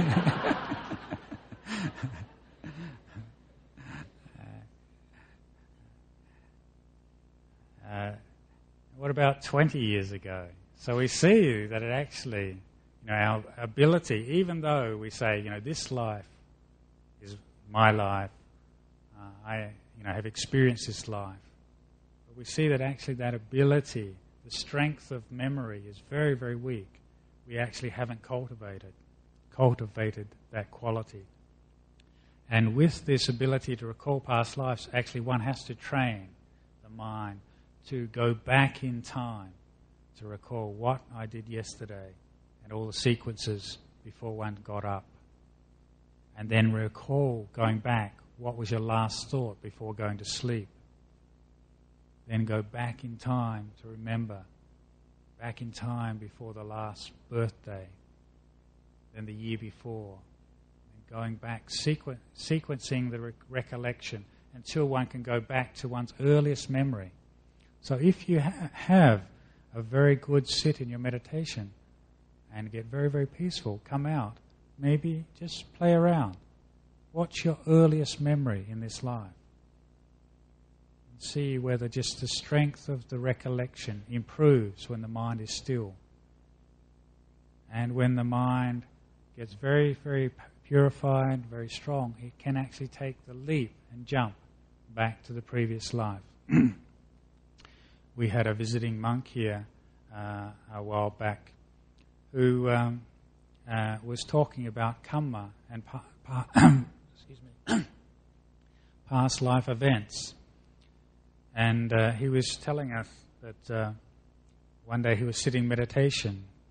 What about 20 years ago? So we see that it actually, our ability, even though we say, this life is my life, I have experienced this life, but we see that actually that ability, the strength of memory is very, very weak. We actually haven't cultivated that quality. And with this ability to recall past lives, actually one has to train the mind to go back in time to recall what I did yesterday and all the sequences before one got up. And then recall, going back, what was your last thought before going to sleep. Then go back in time to remember, back in time before the last birthday, then the year before. And going back, sequencing the recollection until one can go back to one's earliest memory. So if you have a very good sit in your meditation and get very, very peaceful, come out, maybe just play around. What's your earliest memory in this life? And see whether just the strength of the recollection improves when the mind is still. And when the mind gets very, very purified, very strong, it can actually take the leap and jump back to the previous life. We had a visiting monk here a while back who was talking about karma and past life events. And he was telling us that one day he was sitting meditation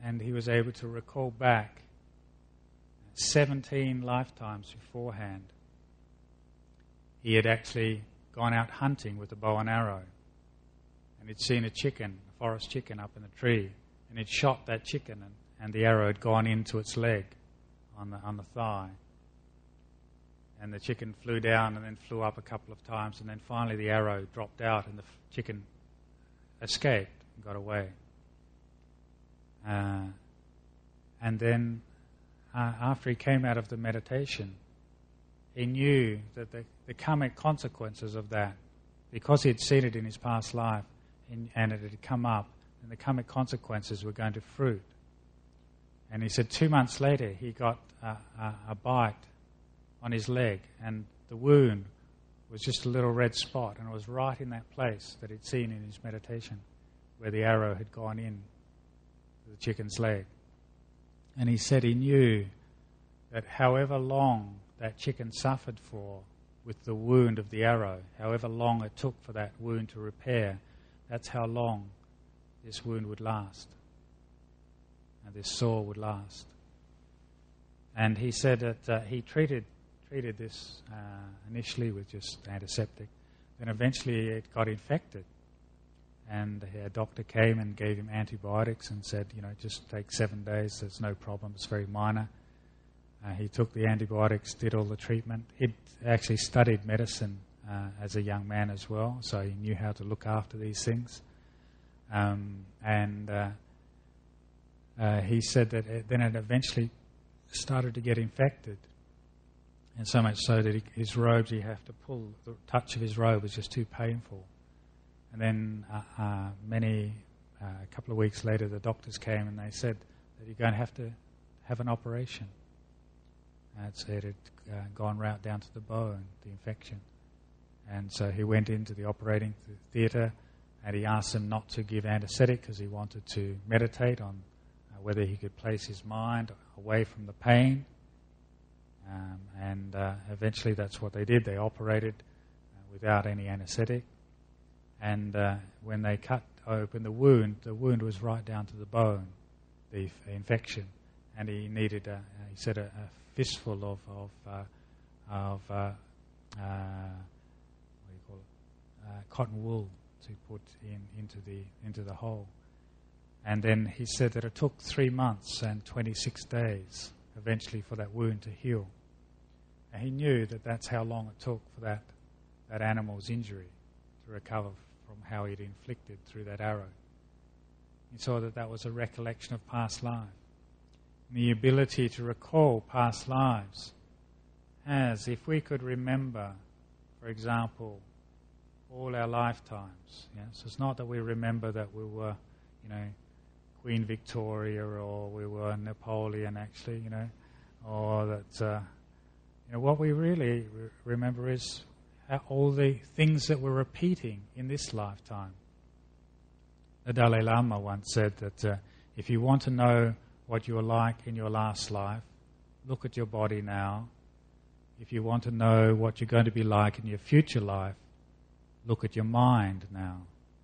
and he was able to recall back 17 lifetimes beforehand. He had actually gone out hunting with a bow and arrow, and he'd seen a chicken, a forest chicken, up in a tree, and he'd shot that chicken, and the arrow had gone into its leg on the thigh. And the chicken flew down and then flew up a couple of times, and then finally the arrow dropped out and the chicken escaped and got away. And then after he came out of the meditation, he knew that the karmic consequences of that, because he had seen it in his past life and it had come up, and the karmic consequences were going to fruit. And he said 2 months later he got a bite on his leg, and the wound was just a little red spot, and it was right in that place that he'd seen in his meditation where the arrow had gone in to the chicken's leg. And he said he knew that however long that chicken suffered for with the wound of the arrow, however long it took for that wound to repair, that's how long this wound would last, and this sore would last. And he said that he treated this initially with just antiseptic, then eventually it got infected, and a doctor came and gave him antibiotics and said, just take 7 days, there's no problem, it's very minor. He took the antibiotics, did all the treatment. He'd actually studied medicine as a young man as well, so he knew how to look after these things. He said that then it eventually started to get infected, and so much so that his robes, he had to pull, the touch of his robe was just too painful. And then a couple of weeks later, the doctors came and they said that you're going to have an operation. It had gone right down to the bone, the infection. And so he went into the operating theatre, and he asked them not to give anesthetic because he wanted to meditate on whether he could place his mind away from the pain. Eventually that's what they did. They operated without any anesthetic. And when they cut open the wound was right down to the bone, the infection. And he needed, he said, a fistful of cotton wool to put into the hole. And then he said that it took 3 months and 26 days eventually for that wound to heal. And he knew that that's how long it took for that animal's injury to recover from how he'd inflicted through that arrow. He saw that was a recollection of past life. And the ability to recall past lives, as if we could remember, for example, all our lifetimes. So it's not that we remember that we were, Queen Victoria, or we were Napoleon, actually, or that, what we really remember is all the things that we're repeating in this lifetime. The Dalai Lama once said that if you want to know what you were like in your last life, look at your body now. If you want to know what you're going to be like in your future life, look at your mind now.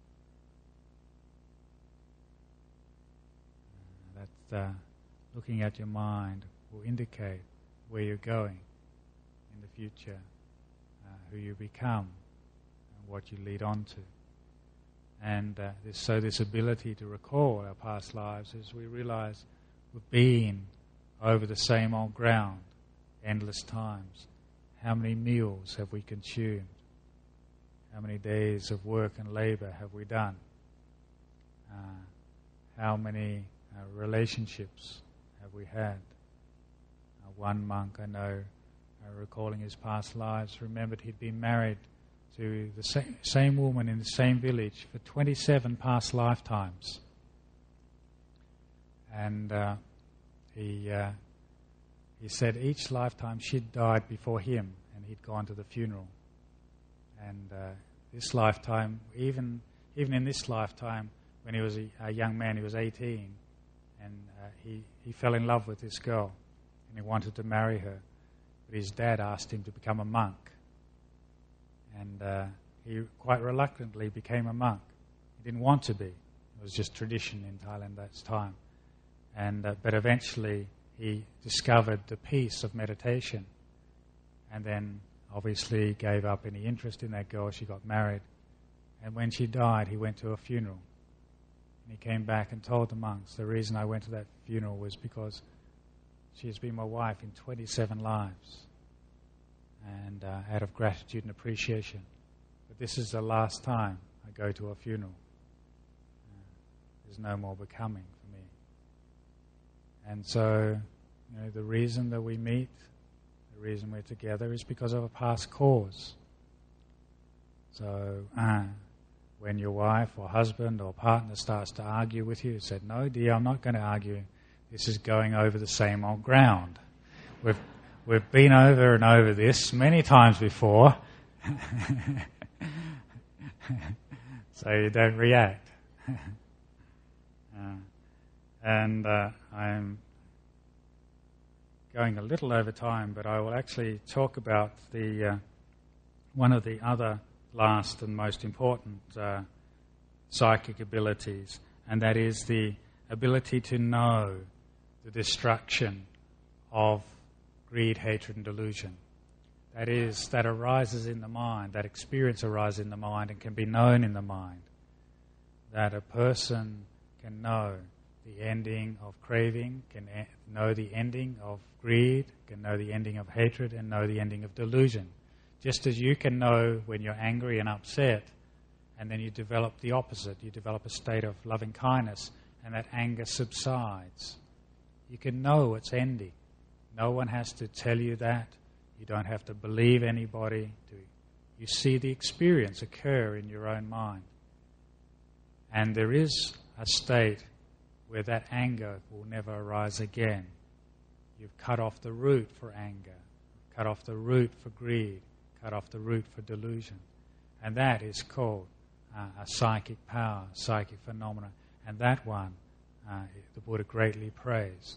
Looking at your mind will indicate where you're going in the future, who you become, and what you lead on to. And this ability to recall our past lives, as we realize we've been over the same old ground endless times. How many meals have we consumed? How many days of work and labor have we done? How many relationships have we had? One monk I know, recalling his past lives, remembered he'd been married to the same woman in the same village for 27 past lifetimes. And he said each lifetime she'd died before him and he'd gone to the funeral. And this lifetime, even in this lifetime, when he was a young man, he was 18, and he fell in love with this girl and he wanted to marry her. But his dad asked him to become a monk. And he quite reluctantly became a monk. He didn't want to be. It was just tradition in Thailand at that time. But eventually he discovered the peace of meditation, and then obviously gave up any interest in that girl. She got married, and when she died, he went to a funeral. And he came back and told the monks, the reason I went to that funeral was because she has been my wife in 27 lives, and out of gratitude and appreciation. But this is the last time I go to a funeral. There's no more becoming for me. And so, the reason that we meet, the reason we're together is because of a past cause. So, when your wife or husband or partner starts to argue with you, you said, "No, dear, I'm not going to argue. This is going over the same old ground. We've been over and over this many times before." So you don't react. I'm going a little over time, but I will actually talk about the one of the other last and most important psychic abilities, and that is the ability to know the destruction of greed, hatred, and delusion. That is, that arises in the mind, that experience arises in the mind and can be known in the mind. That a person can know the ending of craving, can know the ending of greed, can know the ending of hatred, and know the ending of delusion. Just as you can know when you're angry and upset, and then you develop the opposite, you develop a state of loving kindness, and that anger subsides. You can know it's ending. No one has to tell you that. You don't have to believe anybody. You see the experience occur in your own mind. And there is a state where that anger will never arise again. You've cut off the root for anger, cut off the root for greed, cut off the root for delusion. And that is called a psychic power, psychic phenomena. And that one, the Buddha greatly praised.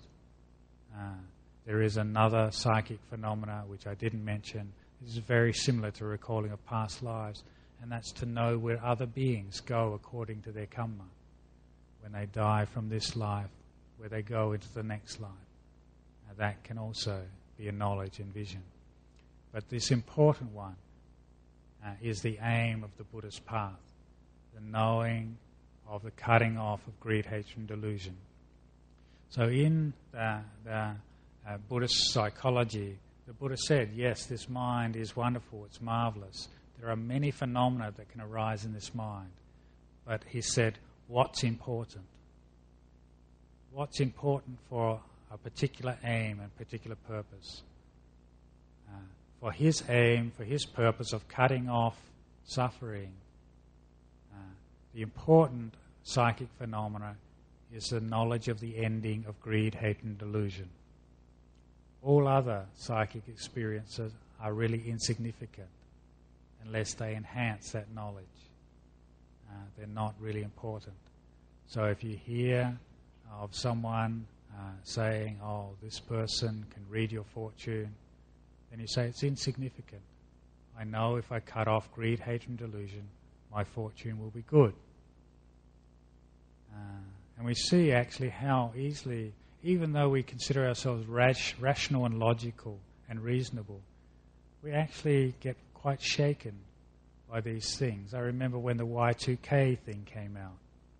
There is another psychic phenomena which I didn't mention. This is very similar to recalling of past lives, and that's to know where other beings go according to their karma. When they die from this life, where they go into the next life. That can also be a knowledge and vision. But this important one is the aim of the Buddha's path, the knowing of the cutting off of greed, hatred, and delusion. So in the Buddhist psychology, the Buddha said, yes, this mind is wonderful, it's marvelous. There are many phenomena that can arise in this mind. But he said, what's important? What's important for a particular aim and particular purpose? For his aim, for his purpose of cutting off suffering, the important psychic phenomena is the knowledge of the ending of greed, hate, and delusion. All other psychic experiences are really insignificant unless they enhance that knowledge. They're not really important. So if you hear of someone saying, oh, this person can read your fortune, then you say it's insignificant. I know if I cut off greed, hate, and delusion, my fortune will be good. And we see actually how easily, even though we consider ourselves rational and logical and reasonable, we actually get quite shaken by these things. I remember when the Y2K thing came out.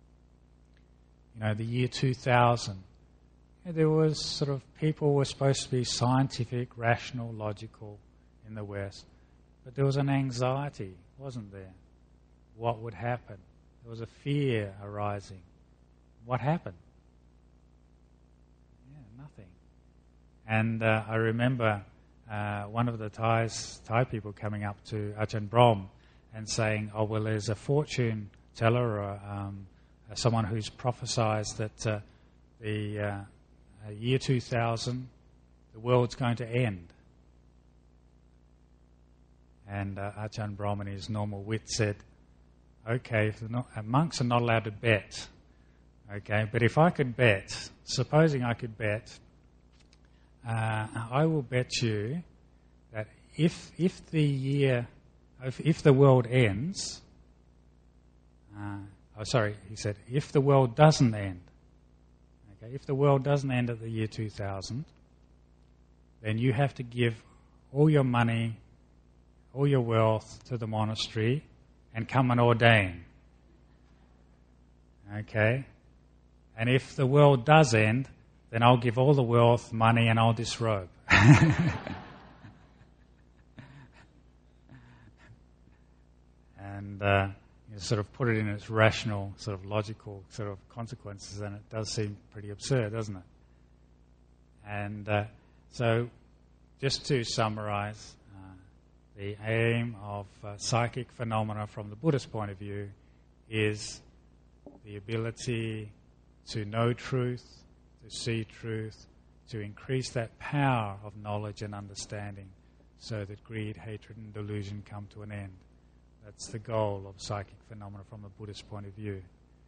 The year 2000. There was sort of, people were supposed to be scientific, rational, logical in the West. But there was an anxiety, wasn't there? What would happen? There was a fear arising. What happened? Yeah, nothing. And I remember one of the Thai people coming up to Ajahn Brahm and saying, oh, well, there's a fortune teller or someone who's prophesied that the year 2000, the world's going to end. And Ajahn Brahm, in his normal wit, said, okay, monks are not allowed to bet. Okay, but if I could bet, supposing I could bet, I will bet you that if the world ends, he said, if the world doesn't end, Okay, if the world doesn't end at the year 2000, then you have to give all your money, all your wealth to the monastery and come and ordain. Okay? And if the world does end, then I'll give all the wealth, money, and I'll disrobe. And you sort of put it in its rational, sort of logical sort of consequences, and it does seem pretty absurd, doesn't it? And so, just to summarize, the aim of psychic phenomena from the Buddhist point of view is the ability to know truth, to see truth, to increase that power of knowledge and understanding so that greed, hatred and delusion come to an end. That's the goal of psychic phenomena from the Buddhist point of view.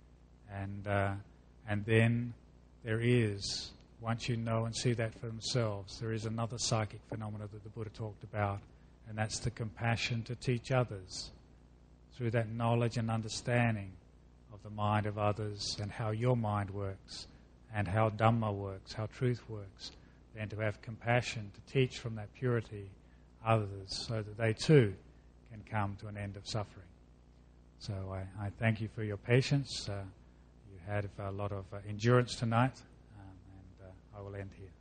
And then there is, once you know and see that for themselves, there is another psychic phenomena that the Buddha talked about, and that's the compassion to teach others through that knowledge and understanding of the mind of others and how your mind works and how Dhamma works, how truth works, then to have compassion to teach from that purity others so that they too can come to an end of suffering. So I thank you for your patience. You had a lot of endurance tonight, and I will end here.